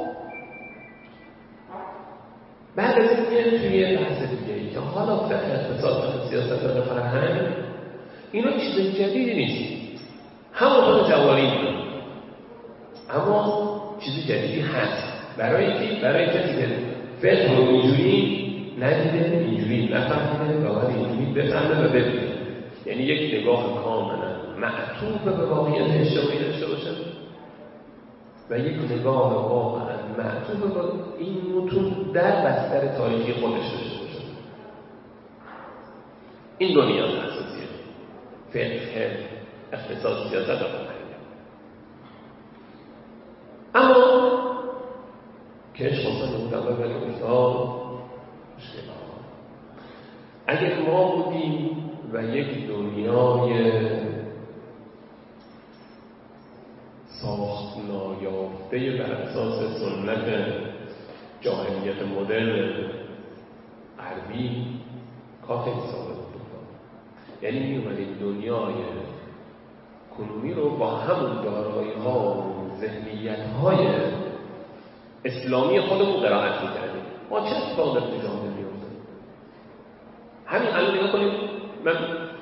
بعد از این توی بحث دیگه‌ای که حالا فقه اقتصاد، فقه سیاست، فقه فرهنگ اینا چیز جدیدی نیست، همون فقه جواری میدونم، اما چیز جدیدی هست برای کسی که فقه رو اینجوری ندیده، اینجوری نفهمیده و باید اینجوری بفهمه و ببینه. یعنی یک نگاه کاملا معطوف به واقعیت اجتماعی داشته باشه و یک نگاه واقعا معطوف به این متون در بستر تاریخی خودش داشته باشه. این دو نیاز اساسیه: فقه، اقتصاد، سیاست و فرهنگ. اما کش خواستم بودم ولی افتاد مشکل ها. اگر ما بودیم و یک دنیای ساخت نایافته بر اساس سنت جاهلیت مدرن غربی کار خیلی ساده بود. یعنی می اومدیم دنیای کنونی رو با همون دارایی‌ها و ذهنیت‌های اسلامی خودمون قرائت می‌کردیم. ما چه اتفاقی در جامعه می‌افته؟ همین الان نگاه کنید، من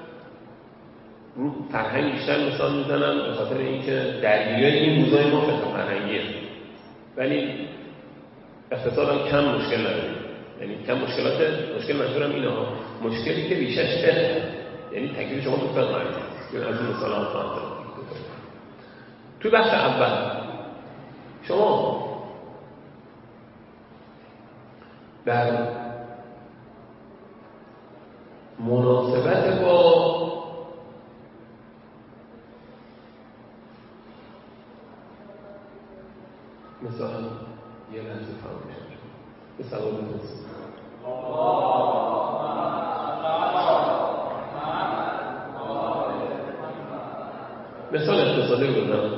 رو فرهنگ بیشتر مثال میزنم به خاطر اینکه درگیری این روزای ما فقه فرهنگیه، ولی اقتصاد هم کم مشکل نداریم. یعنی کم مشکل منظورم اینه ها، مشکلی که ریشش فقه، یعنی تکلیف شما تو فقه هست. از این مثال ها خواهم زد. تو بخش اول شما در مناسبت با مثلا یه لحظه فراموش شد به سوال بزنید. مثال اقتصادی رو بزنم،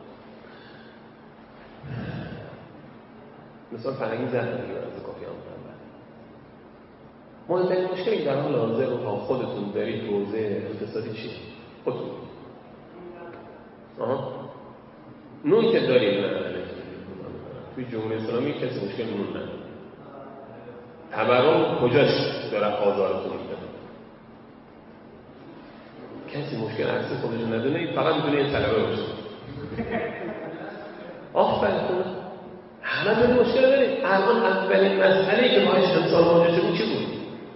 مثال فرهنگی زدن دیگه از کافی هم کنم. مهمترین مشکلی در حال حاضر رو تا خودتون دارید حوزه اقتصادی چیه؟ خودتون نون که دارید توی جمهوری اسلامی کسی مشکل نون نداره. تورم کجاش داره آزارتون میده؟ کسی مشکل عکس خودش ندونه، فقط میتونه یه طلبه باشه. آفرین خوبه. همه داریم مشکل داریم. الان اولین مسئله‌ای که باهاش انسان مواجه شد چی بود؟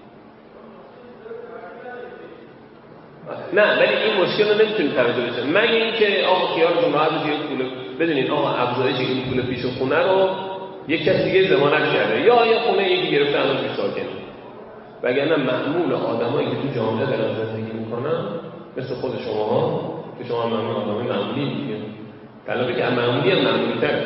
نه، ولی این مشکل رو نمیتونید توجه بشه مگه اینکه آقا خیالتون راحت بشه پول بدونین آقا افزایش این پول پیش خونه رو یک کسی دیگه ضمانت کرده یا یه خونه یکی گرفته الان توی ساکنه. وگرنه معمول آدمایی که تو جامعه دارن زندگی میکنن مثل خود شماها که شما معمول آدمای معمولی دیگه، طلبه که معمولی هم معمولی‌تره.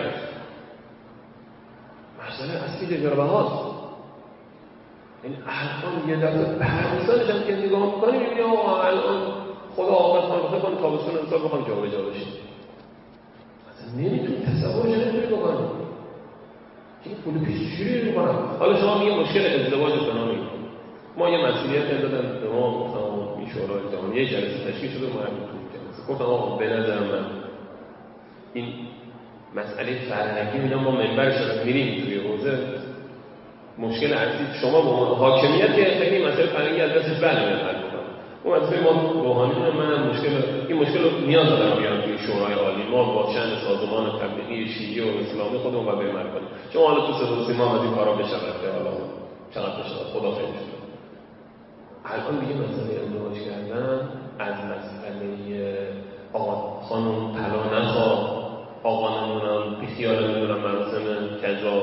مسئله اصلی تجربه‌هاست. این الان یه دفعه پردازش هم که نگاه می‌کنی می‌بینی آقا الان خدا آقا خواهد بخواد تابستون امسال بخوام جابجا بشه. اصلا نمیتونی تصورش نمیتونی بکنی که این پول پیش چجوری می‌کنن. حالا شما میگه مشکل ازدواج فلانی، ما یه مسئولیت دادن به ما گفتم این شورای جهانی یه جلسه تشکیل شده ما هم تو جلسه گفتم آقا به نظر من این مسئله فرهنگی اینا ما منبرش رو میریم توی حوزه مشکل اصلی شما با عنوان حاکمیت که خیلی مسئله فرهنگی از دستش برنمیاد. اون مسئله ما روحانیون من این مشکل رو نیاز دارم بیارم توی شورای عالی ما با چند سازمان تبلیغی شیعی و اسلامی خودمون باید بریم کنیم. چون حالا تو صدا و سیما از این کارا بشه رفته حالا چقدر بشه خدا خیلی شده. الان دیگه مسئله ازدواج کردن از مسئله آقا خانم طلا نخواه، آقا نمونم بیخیال نمیدونم مراسم کذا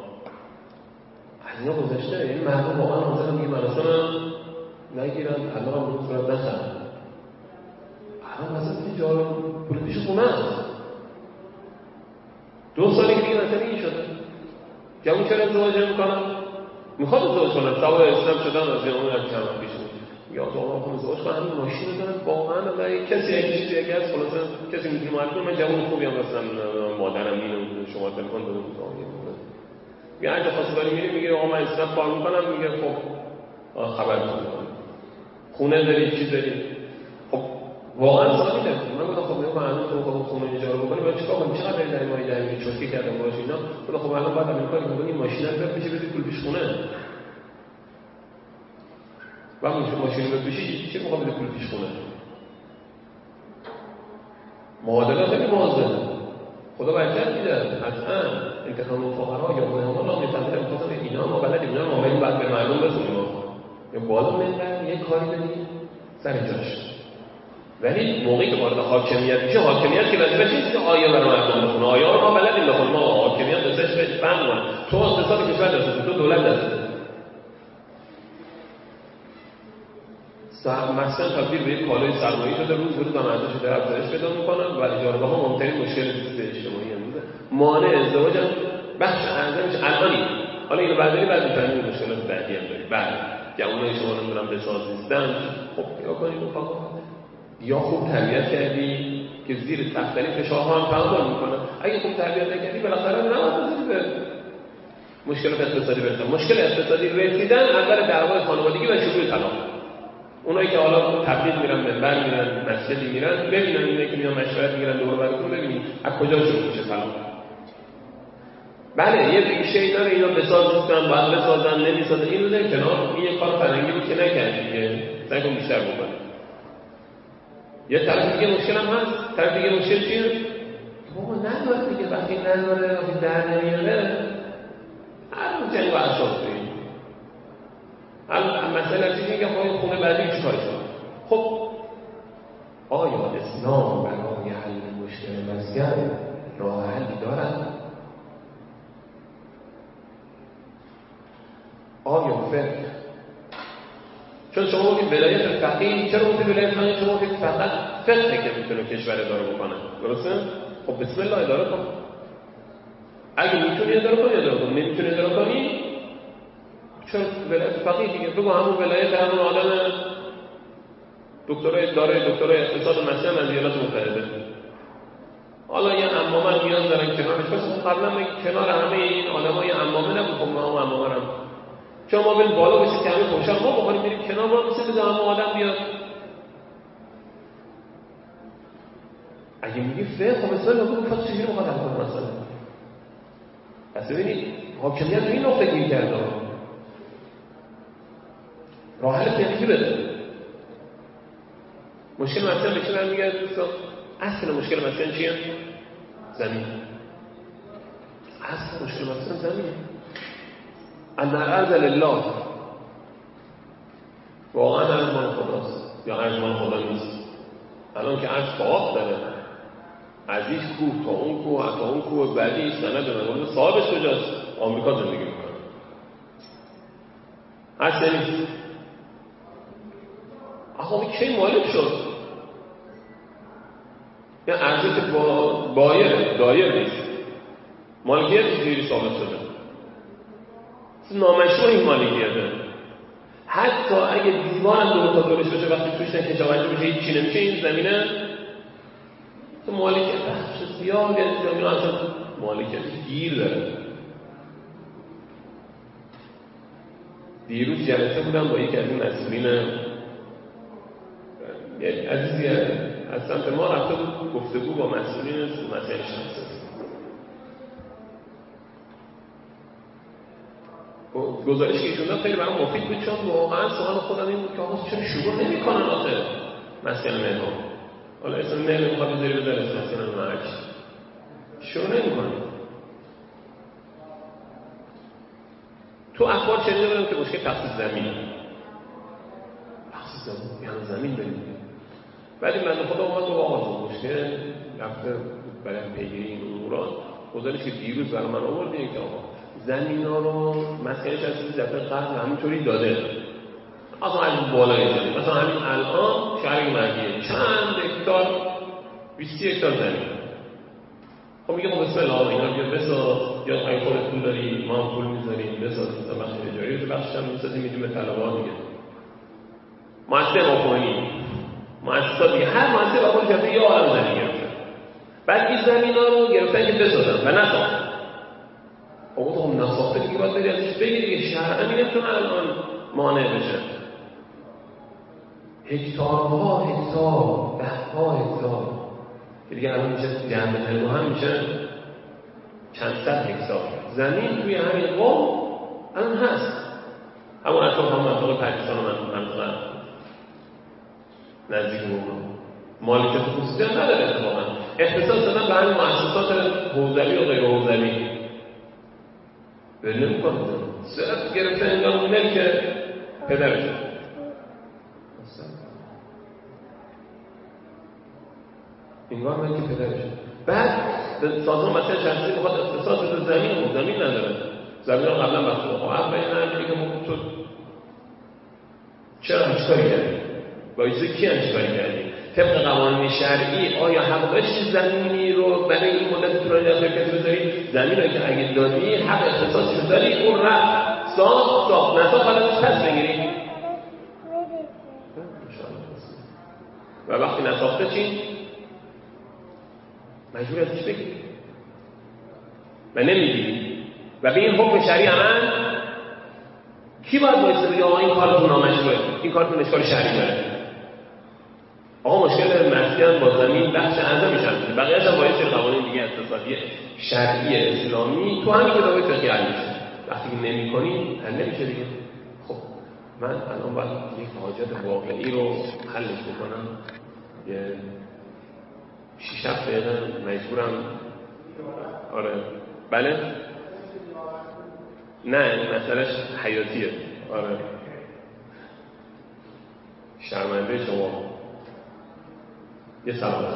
از اینا گذشته. این مردم واقعا حاضرن دیگه مراسم نگیرن طلا رو صورت نخرن. الان مثلا دیگه جا پول پیش خونه است 2 سالی که دیگه مثلا این شده جوون چرا ازدواج نمی‌کنن؟ میخواد ازدواج کنن سوار اسلام شدن از جامعه هم چند پیش یا تو آقا خود ازدواج کنن همین ماشین دارن واقعا اگه کسی یک چیزی اگه از خلاصه کسی میتونه معرفی من جوون خوبی هم مثلا مادرم اینو شما تلفن بده میگه هر جا خواست داری میری میگه آقا من اسلام کار میکنم میگه خب خبر میکنم خونه داری چی داری خب واقعا سوالی دارم من گفتم خب میگم الان تو خود خونه اجاره بکنی باید چیکار کنم چقدر بری در ماه درمی چوکی کردم باشه اینا گفتم خب الان باید همین کاری کنی ماشین رو بفروشی بدی پول پیش خونه و ماشین رو بفروشی چی میخواد بده پول پیش خونه معادله خیلی واضحه خدا برکت میده قطعا انتخاب فقرا یا علما لا میفهمن میخوام اینا ما بلدیم اینا ما بریم بعد به مردم بسونیم یا بالا منبر یه کاری بدیم سر جاش ولی موقعی که وارد حاکمیت میشه حاکمیت که وظیفه‌ش نیست که آیه برای مردم بخونه آیه رو ما بلدیم بخونیم ما حاکمیت دستش به فهم تو اقتصاد کشور دسته تو دولت دسته مثلا تبدیل به یک کالای سرمایه‌ای شده روز به روز هم ارزشش داره افزایش پیدا می‌کنه و اجاره‌ها مهمترین مشکل زیست اجتماعی امروزه مانع ازدواج هم بخش اعظمش الانی حالا اینو برداری بعد می‌فهمید مشکلات بعدی هم داری بعد جوانای شما نمی‌دونم به ساز نیستن خب نگاه کنید رفقا یا خوب تربیت کردی که زیر سخت‌ترین فشارها هم تحمل می‌کنه اگه خوب تربیت نکردی بالاخره نباید به مشکلات اقتصادی برسه مشکل اقتصادی رسیدن اول دعوای خانوادگی و شروع طلاق اونایی که حالا تبلیغ میرن منبر میرن مسجدی میرن ببینن اینایی که میان مشورت میگیرن دور و براتون ببینید از کجا شروع میشه طلاق بله یه ریشه داره اینا بسازن باید بسازن نمیسازن این رو در کنار این یه کار فرهنگی بود که نکردی که سعی کن بیشتر بکنی یه طرف دیگه مشکل هم هست طرف دیگه مشکل چیه بابا نداره دیگه وقتی نداره وقتی در نمیاره هر جنگ و اساس مثلا چیزی که خواهی خونه بعدی چیکار شد خب آیا اسلام برای حل مشکل مسکن راه حلی دارد؟ آیا فقه چون شما بودید ولایت فقیه چرا بودید ولایت فقیه شما بودید فقط فقه که میتونه کشور اداره بکنه درسته؟ خب بسم الله اداره کن اگه میتونی اداره کنی نمیتونی اداره کنی چون ولایت فقیه دیگه بگو همون ولایت همون آدم دکترای اقتصاد مسکن از ایالات متحده حالا یه عمامه نیاز دارن کنارش پس قبلا کنار همه این آدمای عمامه نبود خب ما هم عمامه چون ما بریم بالا بشید که همه خوشحال ما بخوریم بریم کنار ما مثل بده همه آدم بیاد اگه میگی فقه خب مثلا نگو فقه چجوری مقدم کنه مثلا پس ببینید حاکمیت به این نقطه گیر کرده راه حل فقهی بده مشکل مسکن به چی برمیگرده دوستان اصل مشکل مسکن چیه زمین اصل مشکل مسکن زمینه ان الارض لله واقعا ارض مال خداست یا ارض مال خدا نیست الان که ارض باق داره از این کوه تا اون کوه تا اون کوه بعدی سند داره صاحبش کجاست آمریکا زندگی میکنه اصل نیست آقا کی مالک شد یا ارزی که دایر نیست مالکیت چجوری ثابت شده نامشروع این مالکیته حتی اگه دیوارم دور تا دورش بشه وقتی توش نکشاورزی بشه هیچ چی نمیشه این زمینه تو مالکیت بخش زیادی از زمین اصلا مالکیت گیر داره دیروز جلسه بودم با یکی از این مسئولین عزیزی از سمت ما رفته بود گفتگو با مسئولین مسائل شناسی. گزارشی که ایشون داد خیلی برام مفید بود، چون واقعا سوال خودم این بود که آقا چرا شروع نمی‌کنن آخه مسکن مهمان؟ حالا اسم مهر میخواد بذاری بذاره مسکن مرگ شروع نمی‌کنن. تو اخبار شنیده بودم که مشکل تخصیص زمین یعنی زمین بدید. بعد این بنده خدا اومد و آقا مشکل رفته برای پیگیری این امورات گزارشی که دیروز برای من آورد اینه که آقا زمین ها رو مسکنش از چیزی دفعه قبل همینطوری داده، اصلا همین بالای زمین، مثلا همین الان شهر مرگیه چند هکتار 20 هکتار زمین. خب میگه خب بسم الله اینا بیا بساز، یا اگه خودت پول داری ما هم پول میذاریم بساز، مثلا بخش اجاری رو بخشش هم میسازیم میدیم به طلبه‌ها دیگه. مؤسسه ماکونی مؤسسات دیگه هر مؤسسه با خودش رفته یه عالم زمین گرفته، بعد این زمینا رو گرفتن که بسازن و نساختن. خب تو نساخته دیگه باید بری ازش بگی دیگه، شرعا نمیتونه الان مانع بشه. هکتارها هکتار ده‌ها هکتار که دیگه الان میشه جمع هم میشه چند صد هکتار زمین توی همین قوم الان هست. همون اطراف هم منطقه پاکستان و منطقه نزدیک اون مالکیت خصوصی هم نداره. اتفاقا اختصاص دادن به همین مؤسسات حوزوی و غیر حوزوی بله میکنه صرف گرفته انگار ملک پدرش انگار ملک پدرش. بعد سازمان مسئله شخصی میخواد اختصاص بده زمین نداره. زمین ها قبلا بخش مخواهد به این همینی که تو چرا همچکاری کردی؟ باید کی همچکاری کردی؟ طبق قوانین شرعی آیا حق داشتی زمینی رو برای این مدت طولانی در شرکت بذاری؟ زمین رو که اگه دادی حق اختصاصی رو داری اون رفت ساخت نساخت حالا پس بگیری و وقتی نساخته چی؟ مجبور ازش بگیری و نمیگیری و به این حکم شرعی عمل کی باید بایسته بگه آقا این کارتون نامشروعه، این کارتون اشکال شرعی داره؟ آقا مشکل مسکن با زمین بخش اعظمش هست، بقیه‌اش هم با یه سری قوانین دیگه اقتصادی شرعی اسلامی تو همین کتاب‌های فقهی حل میشه. وقتی که نمی‌کنی حل نمیشه دیگه. خب من الان باید یک حاجت واقعی رو حلش بکنم، یه 6 دقیقه مجبورم. آره بله نه این مسئلهش حیاتیه. آره شرمنده شما یه سلام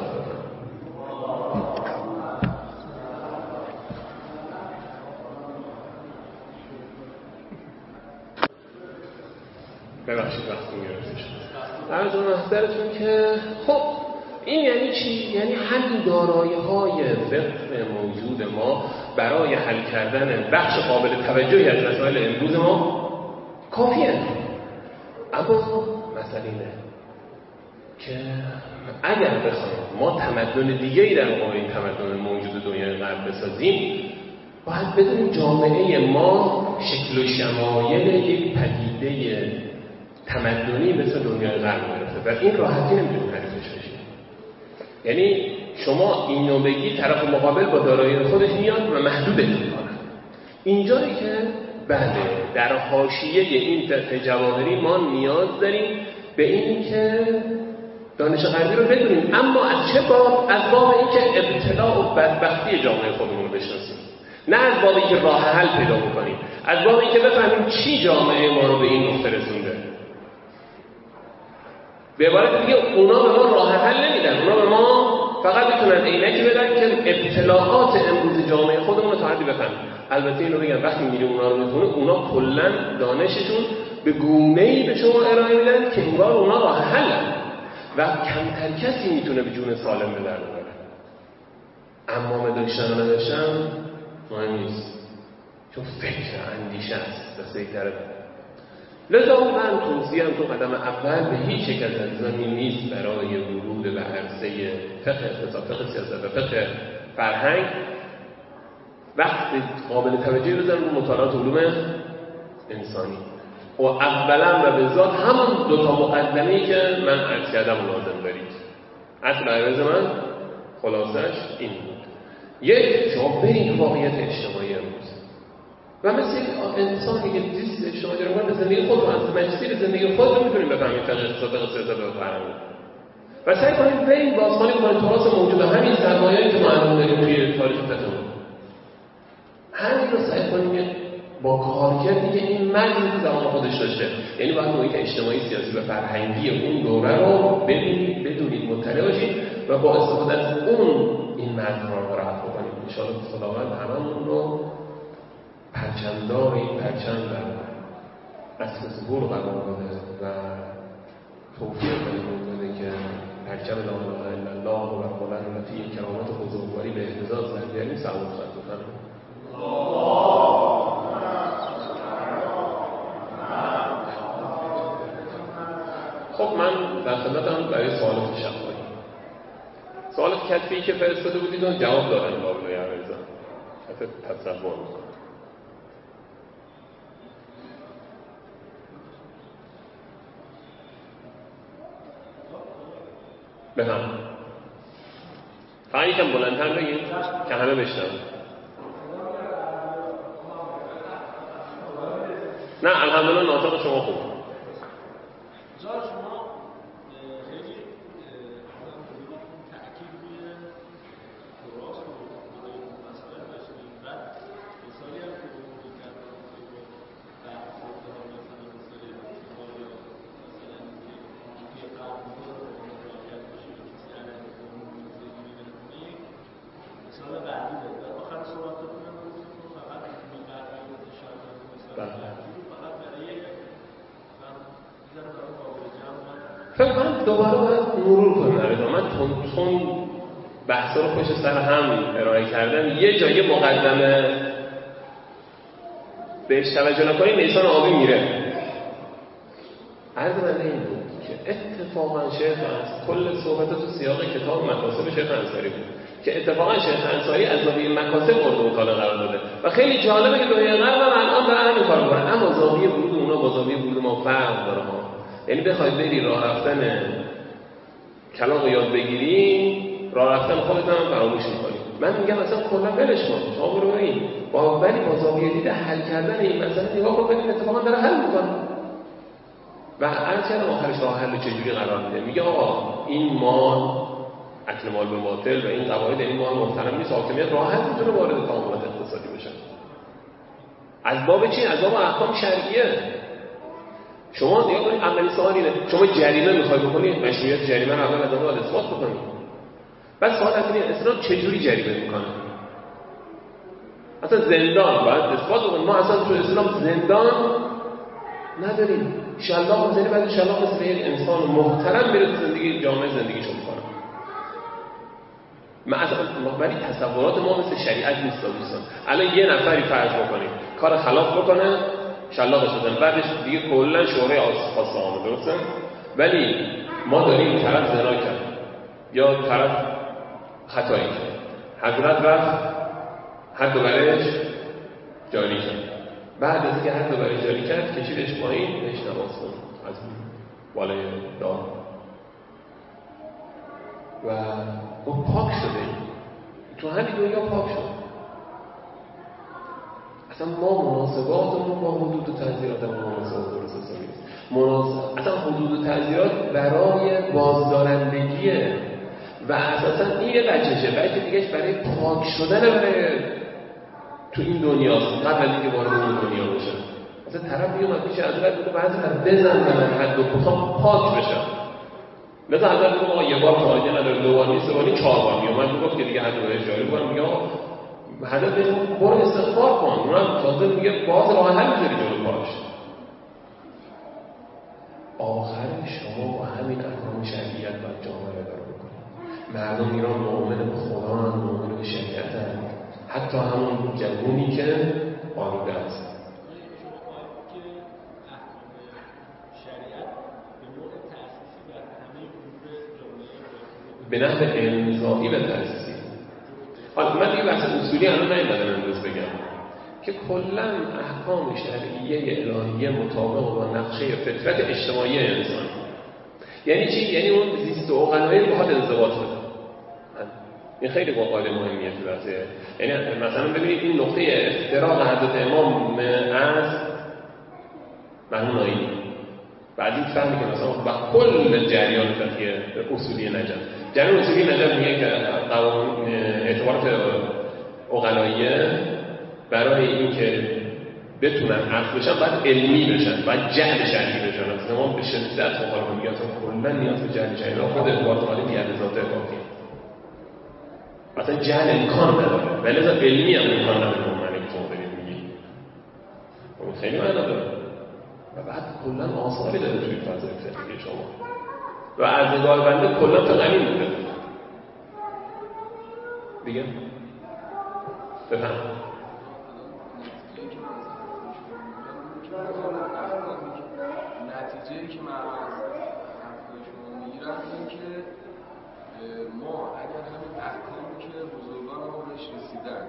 ببخشید وقتی میگرفتش عرض محضرتون که خب این یعنی چی؟ یعنی همین دارایی‌های فقه موجود ما برای حل کردن بخش قابل توجهی از مسائل امروز ما کافیه. اما مسئله اینه که اگر بخوایم ما تمدن دیگه‌ای در مقابل این تمدن موجود دنیای غرب بسازیم باید بدونیم جامعه ما شکل و شمایل یک پدیده تمدنی مثل دنیای غرب گرفته و این راحتی نمیتونیم حریفش بشیم. یعنی شما اینو بگی طرف مقابل با دارایی خودش میاد و محدودت میکنه. اینجایی که بله در حاشیه این فقه جواهری ما نیاز داریم به این که دانش غربی رو بدونیم، اما از چه باب؟ از باب اینکه ابتلاء و بدبختی جامعه خودمون رو بشناسیم، نه از باب اینکه راه حل پیدا بکنیم، از باب اینکه بفهمیم چی جامعه ما رو به این نقطه رسونده. به عبارت دیگه اونا به ما راه حل نمیدن، اونا به ما فقط میتونن عینکی بدن که ابتلاعات امروز جامعه خودمون رو تا حدی بفهمیم. البته اینو بگم وقتی میگیم اونا رو میخونه، اونا کلا دانششون به گونه‌ای به شما ارائه میدن که انگار اونا راه حلن و کمتر کسی میتونه به جون سالم به در ببره. اما داشتن و نداشتن مهم نیست، چون فکر اندیشه است دسته یک طرف. لذا من توصیه‌ام تو قدم اول به هیچ یک از عزیزانی نیست برای ورود به عرصه فقه اقتصاد، فقه سیاست و فقه فرهنگ وقت قابل توجهی بذارم رو مطالعات علوم انسانی و اولا و به ذات همون دوتا مقدمه‌ای که من عرض کردم لازم دارید. اصل عرض من خلاصش این بود. یک، شما برید واقعیت اجتماعی امروز و مثل انسانی که زیست اجتماعی داره به زندگی خود از مجلسی زندگی خود رو میتونیم بفهمید تا اقتصاد و فرهنگ و سعی کنید برید بازخوانی کنید تراث موجود همین سرمایه‌ای که ما الان داریم توی تاریخ تتون همین رو سعی کنید با کارکردی که این متن زمان خودش داشته، یعنی باید محیط اجتماعی سیاسی و فرهنگی اون دوره رو ببینید، بدونید، مطلع باشید و با استفاده از اون این متن رو رفع بکنید. ان شاء الله خداوند هممون رو پرچمدار این پرچم و اصل ظهور قرار بده و توفیق بده که پرچم لا اله الا الله و بلند و فی کرامات بزرگواری به اهتزاز در بیاریم. سلام خدمت خب من در خدمتم برای سوالات شفاهی. سوالات کتبی که فرستاده بودید اون جواب دادن قابل عرضه. تصور میکنم. بفهم. فقط یکم بلندتر بگیم که همه بشنون. نه الحمدلله ناطق شما خوب. فکر کنم دوباره باید مرور کنم. من تون بحثا رو پشت سر هم ارائه کردم. یه جایی مقدمه بهش توجه نکنید نیسان آبی میره. عرض من این بود که اتفاقا شیخ کل صحبت تو سیاق کتاب مکاسب شیخ انصاری بود که اتفاقا شیخ انصاری از زاویه مکاسب مورد مطالعه قرار داده و خیلی جالبه که دنیای غرب هم الان دارن همین کارو میکنن، اما زاویه ورود اونا با زاویه ورود ما فرق داره ها. یعنی بخواید بری راه رفتن کلام رو یاد بگیری، راه رفتن خودت هم فراموش می‌کنی. من میگم مثلا کلا ولش کن، شما برو برید ولی با زاویه دید حل کردن این مسئله نگاه کن ببین اتفاقا داره حل می‌کنه و هرچند آخرش راه حل چجوری قرار میده. میگه آقا این مال اکل مال به باطل و این قواعد این مال محترم نیست، حاکمیت راه حل میتونه وارد تعاملات اقتصادی بشه. از باب چی؟ از باب احکام شرعیه. شما نگاه کنید اولین سوال اینه، شما جریمه میخوای بکنید، مشروعیت جریمه رو اول از اون باید اثبات بکنید. بعد سوال اینه اسلام چجوری جریمه میکنه؟ اصلا زندان باید اثبات بکنید. ما اصلا تو اسلام زندان نداریم. شلاق میزنی بعد شلاق مثل یک انسان محترم میره تو زندگی جامعه زندگیشو میکنه. ما اصلا ولی تصورات ما مثل شریعت نیست دوستان. الان یه نفری فرض بکنید کار خلاف بکنه شلاقش بزنه بعدش دیگه کلا شورای خاصه آمده درسته؟ ولی ما داریم طرف زنا کرد یا طرف خطایی کرد، حضرت رفت حد و برش جاری کرد، بعد از اینکه حد و برش جاری کرد کشیدش پایین بهش نماز خوند از بالای دار و اون پاک شده. تو همین دنیا پاک شد. اصلا ما مناسباتمون با حدود و تعزیراتمون مناسبات درست حسابی نیست. اصلا حدود و تعزیرات برای بازدارندگیه و اساسا این یه بچشه، بلکه دیگهش برای پاک شدن برای تو این دنیاست قبل از اینکه وارد اون دنیا بشه. اصلا طرف میومد پیش حضرت بگه بعضی وقت بزن من حد و پاک بشم. مثلا حضرت بگه آقا یه بار فایده نداره، دو بار نیست، سه بار نیست، 4 بار میومد میگفت که دیگه حد و برش جاری کنم. میگه حضرت بگه برو استغفار کن. اونم تازه میگه باز راه حل میذاری جلو پاش. آخر شما با همین احکام شریعت باید جامعه رو اداره بکنید. مردم ایران مؤمن به خدا هم، مؤمن به شریعت هم، حتی همون جوونی که آلوده است. به نحو انضایی به تأسیسی. حالا من دیگه بحث اصولی الان نمیدونم امروز بگم که کلا احکام شرعیه الهیه مطابق با نقشه فطرت اجتماعی انسان. یعنی چی؟ یعنی اون زیست عقلایی رو بخواد انضباط بده. این خیلی قاعده مهمیه تو بحث. یعنی مثلا ببینید این نقطه افتراق حضرت امام از مرحوم نایینی بعد این فهمی که مثلا با کل جریان فقهی اصولی نجف، جریان اصولی نجف میگه که قوانین اعتبارات عقلاییه برای اینکه بتونن عقل بشن باید علمی بشن، باید جهل شرعی بشن. از امام به شدت مخالفه، میگه اصلا کلا نیاز به جهل شرعی خود اعتبارات عقلی بی‌عدد ذاته کافیه. مثلا جهل امکان نداره ولی لذا علمی هم امکان نداره. اون معنی که شما دارید میگی اون خیلی معنی داره و بعد کلا آثاری داره توی فضای فقهی شما و از نگاه بنده کلا فقهی بوده دیگه. بفهم نتیجه‌ای که من از حرفای شما میگیرم این که ما اگر همین احکامی که بزرگان ما بهش رسیدن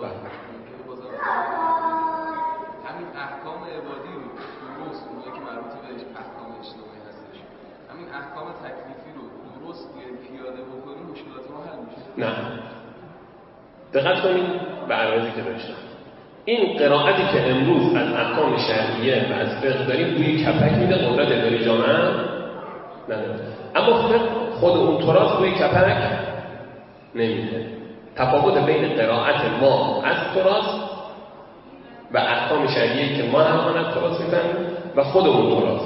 همین احکام عبادی رو درست، اونایی که مربوط به احکام اجتماعی هستش، همین احکام تکلیفی رو درست پیاده بکنیم مشکلات ما حل میشه. نه دقت کنید به عرضی که داشتم. این قرائتی که امروز از احکام شرعیه و از فقه داریم بوی کپک میده، قدرت اداری جامعه نداره. اما فقه خود اون تراث بوی کپک نمیده. تفاوت بین قرائت ما از تراث و احکام شرعیه که ما هم از تراث میفهمیم و خود اون تراث.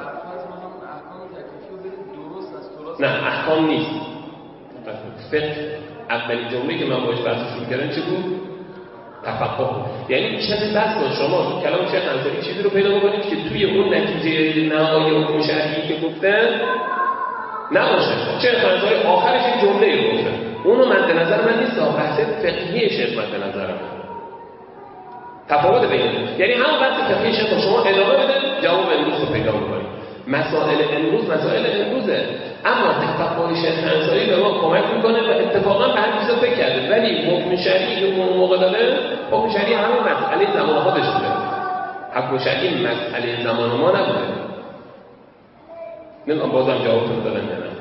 نه احکام نیست. فقه اولین جمله که من باش بحث شروع کردم چه بود؟ تفقه. یعنی چه بس با شما کلام شیخ انصاری چیزی رو پیدا بکنید که توی اون نتیجه نهایی حکم شرعی که گفتن نباشه. شیخ انصاری آخرش این جمله رو گفته، اونو مد نظر من نیست، بحث فقهی شیخ مد نظرم. تفاوت بین یعنی هم بحث فقهی شیخ شما ادامه بده جواب امروز رو پیدا بکنید. مسائل امروز مسائل امروزه، اما تفقه شیخ انصاری به ما کمک میکنه و اتفاقا به همین چیزا فکر کرده. ولی حکم شرعی که اون موقع داده، حکم شرعی همون مسئله زمان خودش بوده. حکم شرعی مسئله زمان ما نبوده. نمیدونم بازم جوابتون دادم یا نه.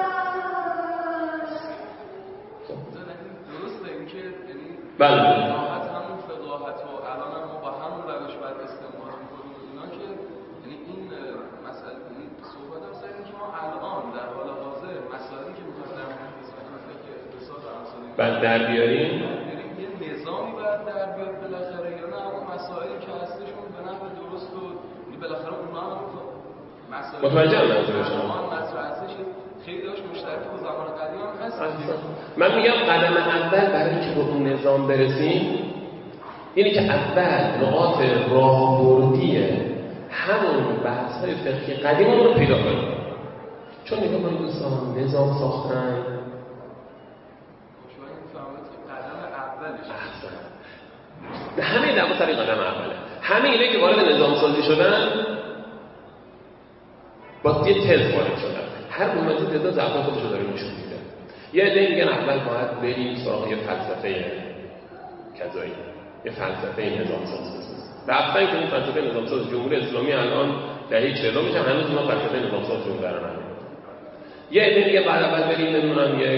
درسته اینکه یعنی بله راحت همون فقاهت و الان ما با همون روش بعد استعمال می‌کنیم اینا که یعنی این مسئله این صحبت هم سر اینکه ما الان در حال حاضر مسائلی که می‌خوایم در قسمت فقه اقتصاد و امثال بعد در بیاریم یه نظامی باید در بیاد بالاخره، یا نه همون مسائلی که هستشون به نحو درست و بالاخره اونها هم مسائل متوجهم منظور شما مطرح هستش خیلی داشت مشترک با زمان قدیم هم هست. من میگم قدم اول برای اینکه به اون نظام برسیم اینه که اول نقاط راهبردی همون بحث‌های فقهی قدیم رو پیدا کنیم. چون نگاه کنید دوستان نظام ساختن شما این فهمید که قدم اولش همه در سر قدم اوله. همه اینه که وارد نظام سازی شدن با یه تز وارد شدن. هر کدوم تعداد ضعف خودش رو داره نشون میده. یه عده میگن اول باید بریم سراغ یه فلسفه کذایی، یه فلسفه نظام سازی. رفتن که این فلسفه نظام سازی جمهوری اسلامی الان دهه 40 میشه هنوز ما فلسفه نظام سازی رو درن. یه عده میگه بعد اول بریم نمیدونم یک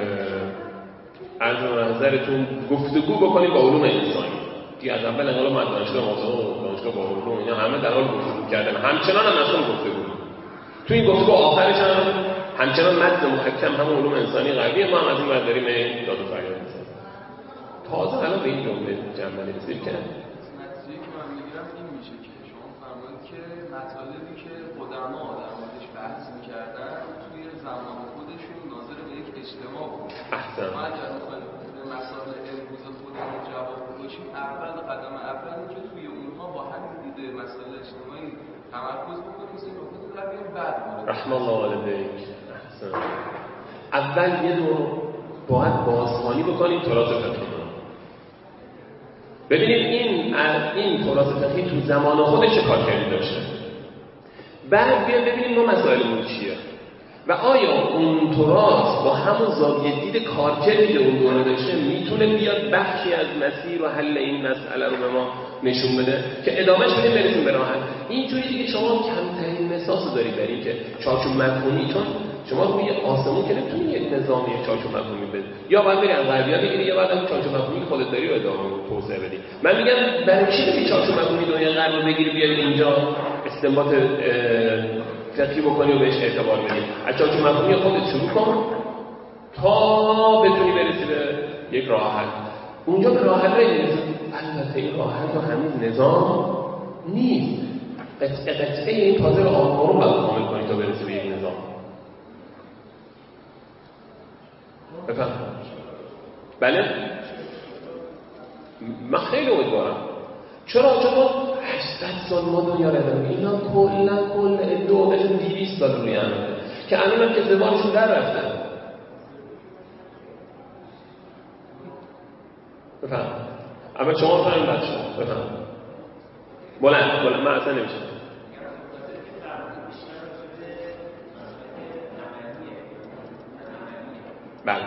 از نظرتون گفتگو بکنیم با علوم انسانی. دیگه از اول انقلاب ما دانشگاه موضوع دانشگاه با علوم اینا همه در حال گفتگو کردن. همچنان هم اصلا گفتگو. تو این گفتگو آخرش هم همچنان متن محکم همون علوم انسانی غربی ما هم از این ور داریم داد و فریاد می‌زنیم. تازه الان به این جمله جنبندی رسیدیم که نتیجه‌ای که من میگیرم این میشه که شما فرمودید که مطالبی که قدما در موردش بحث می‌کردن توی زمان خودشون ناظر به یک اجتماع بود. احسن. ما اگر می‌خوایم به مسائل امروز خودمون جواب بدیم اول قدم اول که توی اونها با همین دیده مسائل اجتماعی تمرکز بکنیم مثل نکات قبلی بعد رحم الله والدیک. احسن. اول یه دور باید بازخوانی بکنیم تراث فقهی. ببینیم این تراث فقهی تو زمان خودش چه کارکردی داشته. بعد بیایم ببینیم ما مسائلمون چیه. و آیا اون تراث با همون زاویه دید کارکردی که اون دوره داشته میتونه بیاد بخشی از مسیر و حل این مسئله رو به ما نشون بده که ادامهش بدیم برسیم به راه حل. اینجوری دیگه شما کمترین مساس دارید در این که چارچوب مفهومی، چون شما روی آسمون که نمیتونی یک نظامی چارچوب مفهومی بدید، یا باید بری از غربی‌ها بگیری یا باید هم چارچوب مفهومی که خودت داری رو ادامه توسعه بدی. من میگم برای چی بری چارچوب مفهومی دنیای غرب رو بگیری بیاری اینجا استنباط فقهی بکنی و بهش اعتبار بدی؟ از چارچوب مفهومی خودت شروع کن تا بتونی برسی به یک راه حل. اونجا به راه حل نمی‌رسی. البته این راه حل هنوز نظام نیست. قطعه این تازه رو آروم باید کامل کنی تا برسی به یک نظام. بفهم. بله؟ من خیلی امیدوارم. چرا 800 سال ما دنیا رو داریم. اینا کل دوغشون 200 سال روی همه که الان هم که زبانشون در رفتن. بفهم. اما شما فهمید بچه بفهم. بلند من اصلا نمیشه. بله.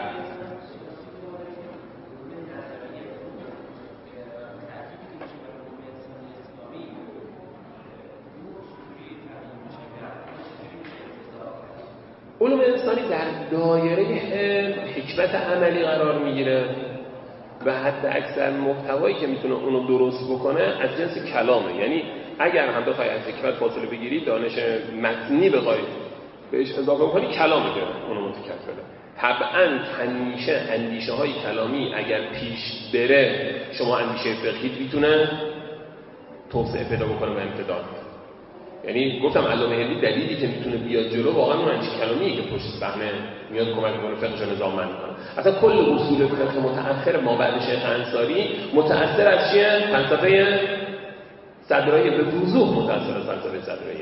علوم انسانی در دایره حکمت عملی قرار میگیره و حتی اکثر محتوایی که میتونه اونو درست بکنه از جنس کلامه. یعنی اگر هم بخوای از حکمت فاصله بگیری، دانش متنی بخوای بهش اضافه کنی، کلامه که اونو متکفله. طبعاً همیشه اندیشه های کلامی اگر پیش بره، شما اندیشه فقهی میتونه توسعه پیدا بکنه و امتداد. یعنی گفتم علامه هندی دلیلی که میتونه بیاد جلو واقعا اون اندیشه کلامیه که پشت صحنه میاد کمک میکنه فقهش نظاممند کنه. اصلا کل اصول فقه متأخر ما بعد شیخ انصاری متأثر از چیه؟ فلسفه صدراییه، به وضوح متأثر از فلسفه صدراییه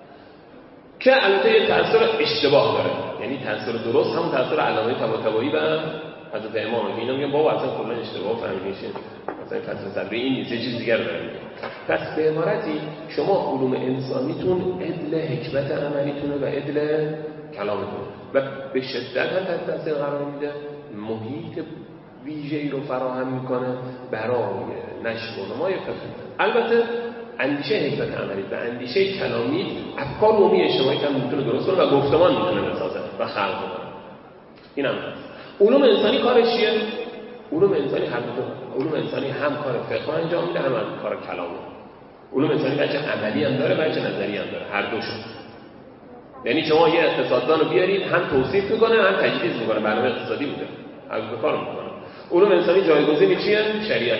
که البته یه تأثیر اشتباه داره. یعنی تأثیر درست همون تأثیر علامه طباطبایی و حضرت امامه. اینا میگن بابا اصلا کلا اشتباه فهمیدین، مثلا فلسفه صدرایی این نیست، یه چیز دیگه رو داره میگه. پس به عبارتی شما علوم انسانیتون عدل حکمت عملیتونه و عدل کلامتون و به شدت هم تحت تاثیر قرار میده. محیط ویژه‌ای رو فراهم میکنه برای نشر و نمای فقه. البته اندیشه حکمت عملی و اندیشه کلامی افکار عمومی اجتماعی هم میتونه درست کنه و گفتمان میتونه بسازه و خلق کنه. این هم هست. علوم انسانی کارش چیه؟ علوم انسانی علوم انسانی هم کار فقه انجام میده، هم کار کلامه. علوم انسانی بچه عملی هم داره، بچه نظری هم داره، هر دوشون. یعنی شما یه اقتصاددان رو بیارید، هم توصیف میکنه هم تجویز میکنه، برنامه اقتصادی میده، از کار میکنه. علوم انسانی جایگزینی چیه؟ شریعت.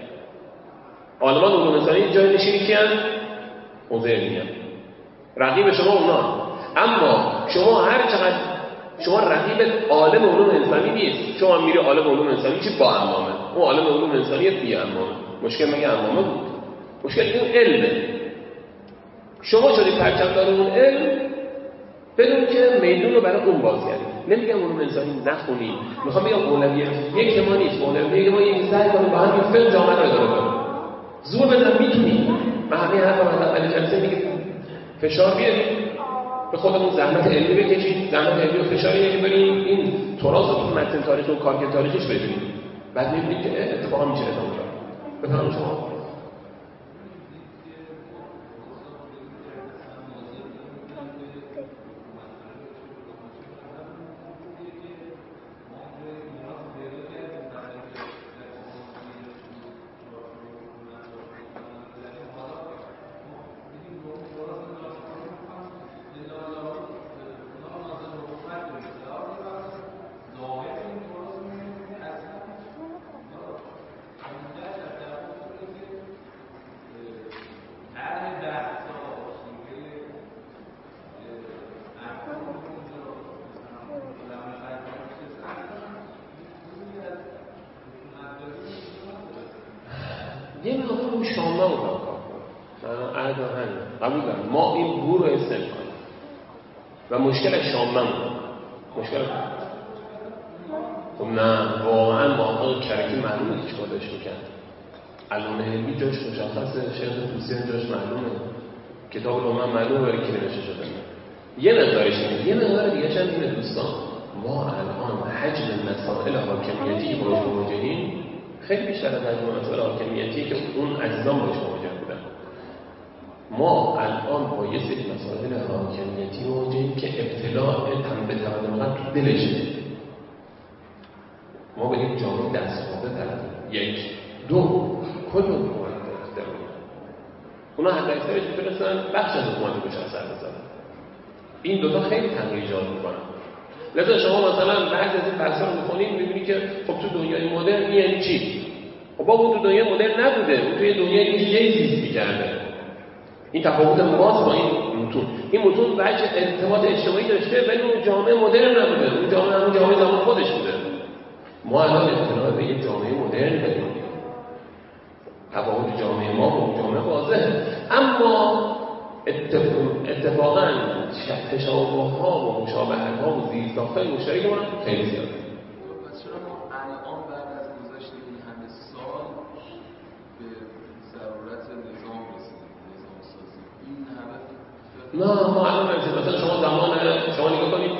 عالمان علوم انسانی جای نشینی کیان؟ حوزه علمیه. رقیب شما اونا. اما شما هر چقدر شما رقیب عالم علوم انسانی نیست. شما میری عالم علوم انسانی چی با امامه. اون عالم علوم انسانی بی امامه. مشکل مگه امامه بود؟ مشکل این علمه. شما شدی پرچمدار اون علم، بدون که میدون رو برای اون باز کردید. نمیگم علوم انسانی نخونید. میخوام بگم اولویت یک ما نیست. اولویت ما یک سعی کنیم با هم فقه جامعه رو اداره کنیم. زور بزن میتونی. من همین حرفا رو اول جلسه میگم فشار بیارید به خودمون، زحمت علمی بکشید. زحمت علمی و فشاری که بریم این تراث و این متن تاریخی و کارکرد تاریخیش بدونید. بعد میبینید که اتفاقا میشه ادامه داد. بفرمایید شما. یه مقدار اون شامه رو کار کنم. من عهد و هنه قبول دارم ما این بور رو استل کنیم و مشکل شامه مشکل خب نه واقعا واقعا کرکی معلومه که چیکار داشت میکرد. علامه هندی جاش مشخصه، شیخ توسی جاش معلومه، کتاب رو من معلومه برای کی نوشته شده. یه مقدارش اینه. یه مقدار دیگه هم اینه دوستان، ما الان حجم مسائل حاکمیتی که باش مواجهیم خیلی بیشتر از حجم مسائل حاکمیتی که اون عزیزان باش مواجه بودن. ما الان با یه سری مسائل حاکمیتی مواجهیم که ابتلاع به تمدن تو دلشه. ما به یک جامعه دست‌خورده طرفیم. یک. دو، کل حکومت داریم. اونا حتی اکثرش میتونستن بخش از حکومت رو بشن سر بزنن. این دوتا خیلی تغییر ایجاد میکنن. لذا شما مثلا بعضی از این بحثا رو میخونید میبینید که خب تو دنیای مدرن این یعنی چی؟ خب اون تو دنیای مدرن نبوده، اون توی دنیای دیگه زیست می‌کرده. این تفاوت ماست با این متون. این متون وجه ارتباط اجتماعی داشته ولی اون جامعه مدرن نبوده، اون جامعه همون جامعه زمان خودش بوده. ما الان اطلاع به یک جامعه مدرن داریم. تفاوت جامعه ما با اون جامعه واضحه. اما اتفاقاً تشابه‌ها و مشابهت‌ها و زیرساخت‌های مشترک ما خیلی زیاده. پس چرا ما الان بعد از گذشت این همه سال به ضرورت نظام رسیدیم، نظام سازی این همه؟ نه ما الان مثلا شما نگاه کنید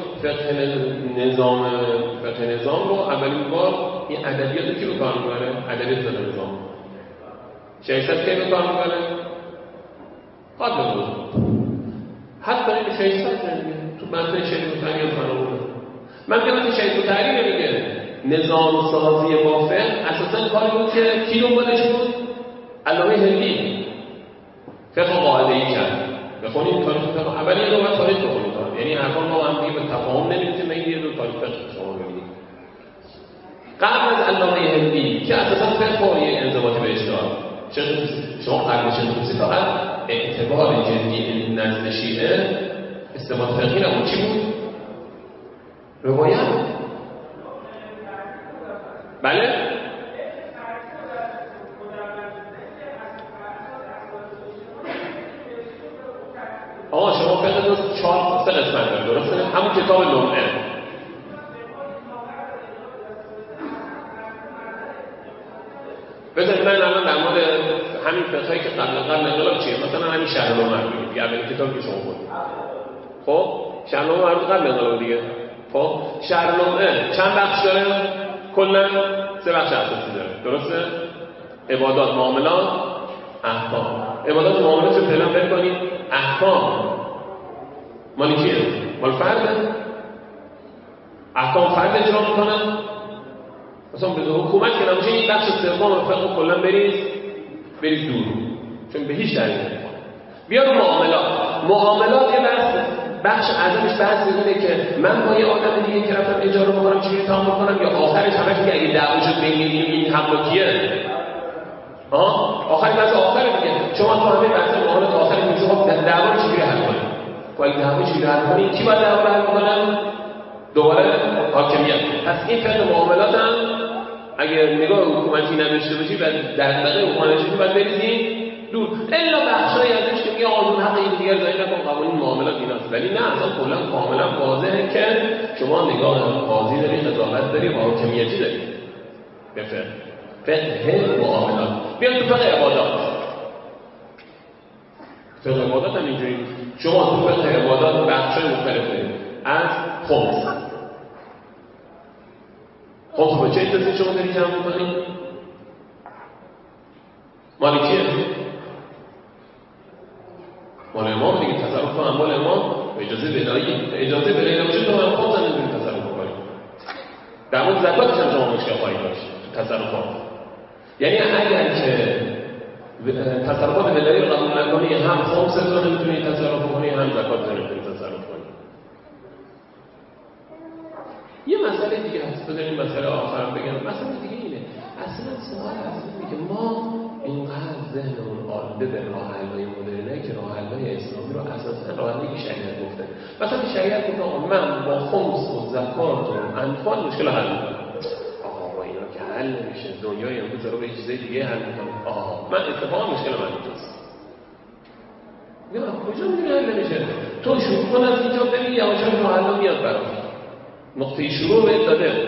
فقه نظام رو اولین بار این ادبیات کی به کار می‌بره؟ ادبیات نظام. شیخ‌صد کی به کار می‌بره؟ قبل بود. حتی این شیخ‌صد نمیگه تو متن شریف التحریر فرامونه. من که متن شریف التحریر نمیگه نظام سازی با فقه اساساً کاری بود که کی دنبالش بود؟ علامه هندی فقه قاعده‌ای کرد. بخونید تاریخ فقه اولی رو بعد تاریخ بخونید. یعنی حرفا ما هم دیگه به تفاهم نمی‌رسیم. من یه دو تاریخ فقه شما ببینید. قبل از علامه هندی که اساساً فقه و انضباطی به اجتهاد شما قرن شناسی فقط اعتبار جدی نزد شیعه استنباط فقهی نبود. چی بود؟ روایت. بله؟ آقا شما فقه دو 4 قسمت داره درسته؟ همون کتاب لمعه. بذارید من الان در مورد همین فقهایی که قبل انقلاب چیه؟ مثلا همین شهرنامه رو بگید. یا اولین کتابی که شما خوندید. خب شهرنامه مربوط قبل انقلاب دیگه. خب شهرنامه چند بخش داره؟ کلا 3 بخش اساسی داره. درسته؟ عبادات، معاملات، احکام. عبادات و معاملات رو فعلا بر کنید. احکام مال کیه؟ مال فرده. احکام فرد اجرا میکنن. مثلا به حکومت که نمیشه این بخش سوم رو فقط کلا بریز دور، چون به هیچ دلیل نمیخواد. بیا رو معاملات یه بخش اعظمش بحث اینه که من با یه آدم دیگه که رفتم اجاره بکنم چجوری تعامل کنم، یا آخرش همش میگه اگه دعوا شد بین این حق کیه؟ آخر میگه شما تو همه بحث معاملات آخر میگه شما دعوا رو چجوری حل کنید؟ اگه دعوا چجوری حل کنید؟ کی باید دعوا رو حل کنه؟ دوباره حاکمیت. پس این فقه معاملات هم اگر نگاه حکومتی نداشته باشی و دغدغه حکومتی باید بریزیم دور. الا بخشایی ازش که میگه آقا حق این دیگر زایی نکن، قوانین معاملات ایناست. ولی نه، اصلا کلا کاملا واضحه که شما نگاه قاضی داری، قضاوت داری و حاکمیتی داری. بفهم فقه معاملات. بیایم تو فقه عبادات. فقه عبادات هم اینجوری شما تو فقه عبادات بخشای مختلف دارید. از خمس با چه اجازه شما داری جمع میکنید؟ مالکیه مال امام دیگه. تصرف کنم مال امام به اجازه بلایی نباشه تو هم خمس هم نمیدونی تصرف کنید. در مورد زکاتش هم شما مشکل خواهید داشت تصرفات. یعنی اگر که تصرفات بلایی رو قبول نکنی هم خمس رو نمیتونی تصرف کنی هم زکات رو نمیتونی تصرف کنی. یه مسئله دیگه هست. بذاریم مسئله آخرم بگم. مسئله دیگه اینه. اصلا سوال اینه که ما اینقدر ذهنمون آلوده به راه حل‌های مدرنه که راه حل‌های اسلامی رو اساساً راه حلی که شریعت گفته. مثلا شریعت گفته من با خمس و زکات و انفال مشکل حل می‌کنم. آقا با اینا که حل نمیشه. دنیای امروز رو به چیزای دیگه حل می‌کنه. من اتفاقا مشکل من اینجاست. نه کجا می‌دونی حل نمیشه؟ تو شروع کن از اینجا ببین یواش راه حل میاد برات. نقطه شروع بهت داده. یه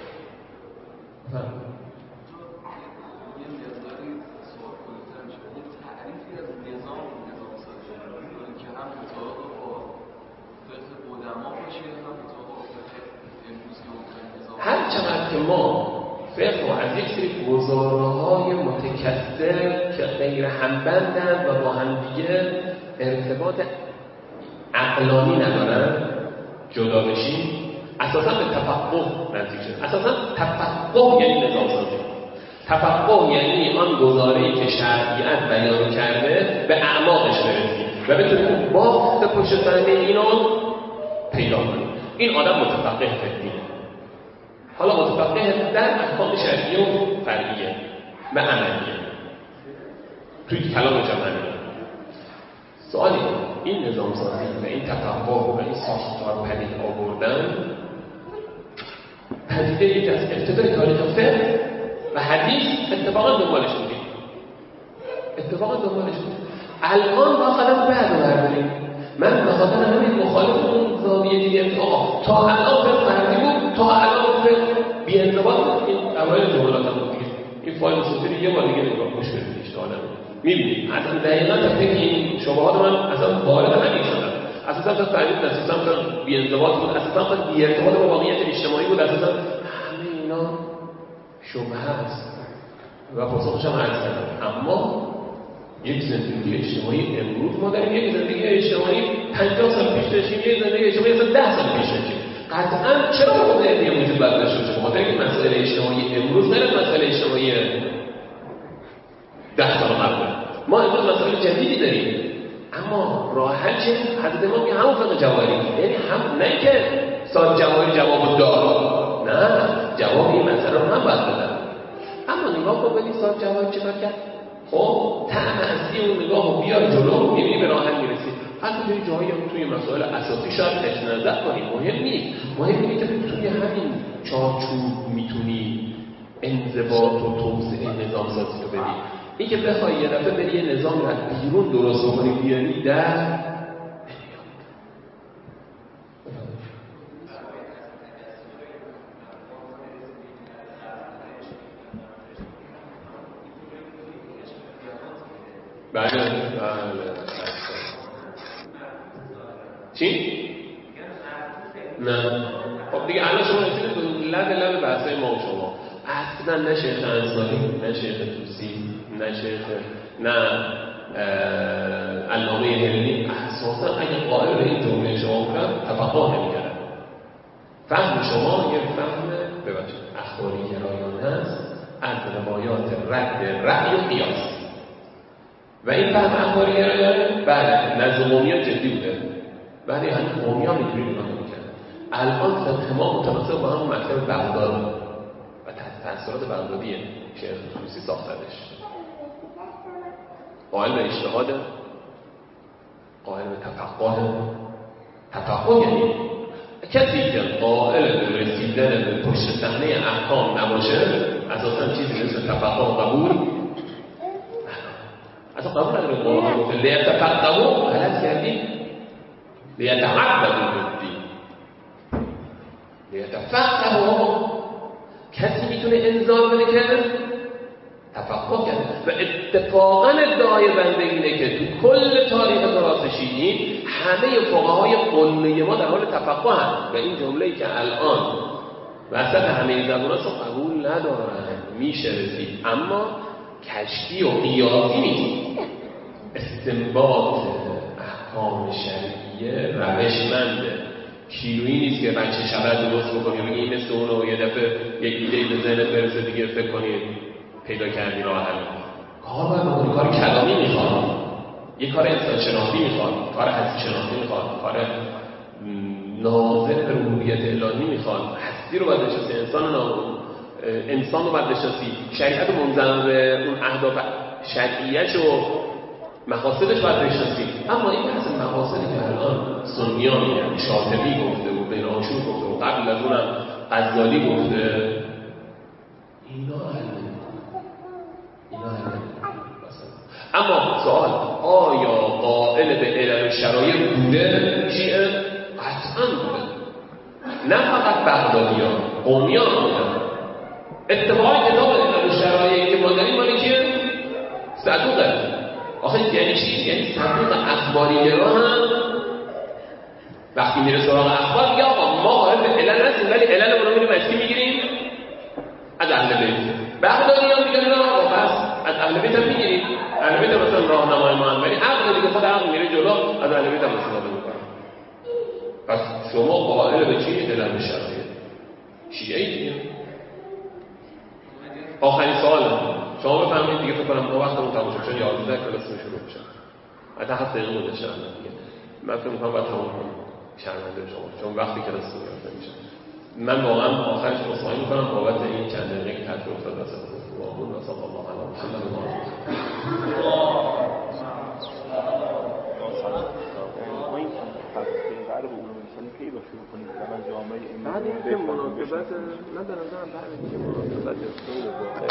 مقداری سوال کنیدن شما یه تعریفی از نظام سازی کنید که هم مطابق با فقه که ما فقه و از یک سری گزاره‌های متکثر که غیر همبندن و با هم دیگه ارتباط عقلانی ندارن جدا بشیم، اساساً به تفقه نزدیک شد. اساساً تفقه یعنی نظام سازی. تفقه یعنی آن گزاره‌ای که شرعیت بیان کرده به اعماقش برسیم و بتونیم بافت پشت صحنه اینو پیدا کنیم. این آدم متفقه فقهیه. حالا متفقه در احکام شرعی و فرعیه و عملیه. توی کلام جمعه سوالی این نظام سازی و این تفقه و این ساختار پدید آوردن پدیده یک از ابتدای تاریخ فقه و حدیث اتفاقا دنبالش بودیم. الان با قدم بعد رو برداریم. من به خاطر همین مخالف اون زاویه دیدیم که آقا تا الان فقه فردی بود، تا الان فقه بی انضباط بود. این اوایل جملات هم بود دیگه. این فایل صوتی یه بار دیگه نگاه گوش بدید اشتباه نکنید. می‌بینید اصلا دقیقاً تا فکر این شبهات من اصلا وارد همین شدم. اساساً تا فردی اساساً تا بی انضباط بود، اساساً تا بی ارتباط با واقعیت اجتماعی بود، اساساً همه اینا شبهه است و پاسخش هم عرض کردم. اما یک زندگی اجتماعی امروز ما داریم، یک زندگی اجتماعی 50 سال پیش داشتیم، یک زندگی اجتماعی اصلا 10 سال پیش داشتیم. قطعاً چرا موضوعیت وجود بدل شده؟ به خاطر اینکه مسائل اجتماعی امروز غیر از مسائل اجتماعی 10 سال قبل. ما امروز مسائل جدیدی داریم، اما راه حل چیه؟ حضرت امام که همون فقه جواهری، یعنی هم نه که سال جواهری جواب داد، نه جواب این مسئله رو هم باید بدن. اما نگاه کن ببین سال جواهری چیکار کرد؟ خب طعم اصلی اون نگاه رو بیار جلو، می‌بینی به راه حل می‌رسی. حتی توی جایی هم توی مسائل اساسی شاید نظر کنیم، مهم نیست. مهم اینه که توی همین چارچوب میتونی انضباط و توسعه نظام سازی رو بدی. این که بخوای یه دفعه بری یه نظام رو بیرون درست کنی بیاری در بله چی؟ نه خب دیگه الان شما رسیدید لب بحثای ما و شما اصلا نه شیخ انصاری نه شیخ توسی نه شیخ نه علامه هلنی اساسا اگه قائل به این جمله شما بودن تفقه نمی‌کردن. فهم شما یه فهم ببخشید اخباری گرایانه است از روایات رد رأی و قیاس و این فهم اخباری گرایانه بله نزد قومیان جدی بوده، ولی همین قومیان اینجوری نگاه نمی‌کردن. الان فقه ما متناسب با همون مکتب بغداد و تأثیرات بغدادیه شیخ توسی ساختنش. قائل به اجتهاد، قائل به تفقه یعنی کسی که قائل به رسیدن به پشت صحنه احکام نباشه اساسا چیزی مثل تفقه و قبول اصلا قبول نداره. قرآن گفته لیتفقهوا غلط کردی لیتعبدوا بالدین. لیتفقهوا کسی میتونه انذار بده که تفقه کرد و اتفاقا ادعای بنده اینه که تو کل تاریخ تراث شیعی همه فقهای قله ما در حال تفقه هستند و این جمله‌ای که الان وسط همه زبوناش رو قبول ندارن میشه رسید، اما کشتی و قیاسی نیست. استنباط احکام شرعیه روشمنده، کیلویی نیست که بچه شبه درست بکنی بگی این مثل اونو یه دفعه یک ایده به ذهنت برسه دیگه فکر کنی پیدا کردی راه حل. کار باید بکنی، کار کلامی میخواد، یه کار انسان شناختی میخواد، کار هستی شناختی میخواد، کار ناظر به ربوبیت الهی میخواد. هستی رو باید بشناسی، انسان رو باید بشناسی، شریعت منظم به اون اهداف شرعیش و مقاصدش باید بشناسی. اما این بحث مقاصدی که الان سنیان میگن، شاطبی گفته و بن عاشور گفته و قبل از اونم غزالی گفته، اینا اما سوال آیا قائل به علل شرایط بوده؟ شیعه قطعا بوده، نه فقط بغدادیان، قومیان بودن. اتفاقی کتاب علل شرایط که ما داریم مالی که صدوقه. آخه یعنی چی؟ یعنی صدوق اخباری گرا هم وقتی میره سراغ اخبار یا ما قائل به علل هستیم ولی علل رو میریم از کی میگیریم؟ جلو از اهل بیت هم استفاده میکنن. پس شما قائل به چی؟ علل شرعیه شیعه دیگه. آخرین سواله شما بفهمید دیگه. فکر کنم ما وقتمون تموم شد چون 11 کلاس شروع میشه. حتی 7 دقیقه گذشته دیگه. من فکر می‌کنم باید تموم کنم. شرمنده شما چون وقتی کلاس گرفته میشه. من واقعا آخرش عذرخواهی می‌کنم بابت این چند دقیقه که تاخیر افتاد واسه خودمون. و صلی الله علیه و سلم. بعد اینکه مناسبت من به نظرم بعد اینکه مناسبت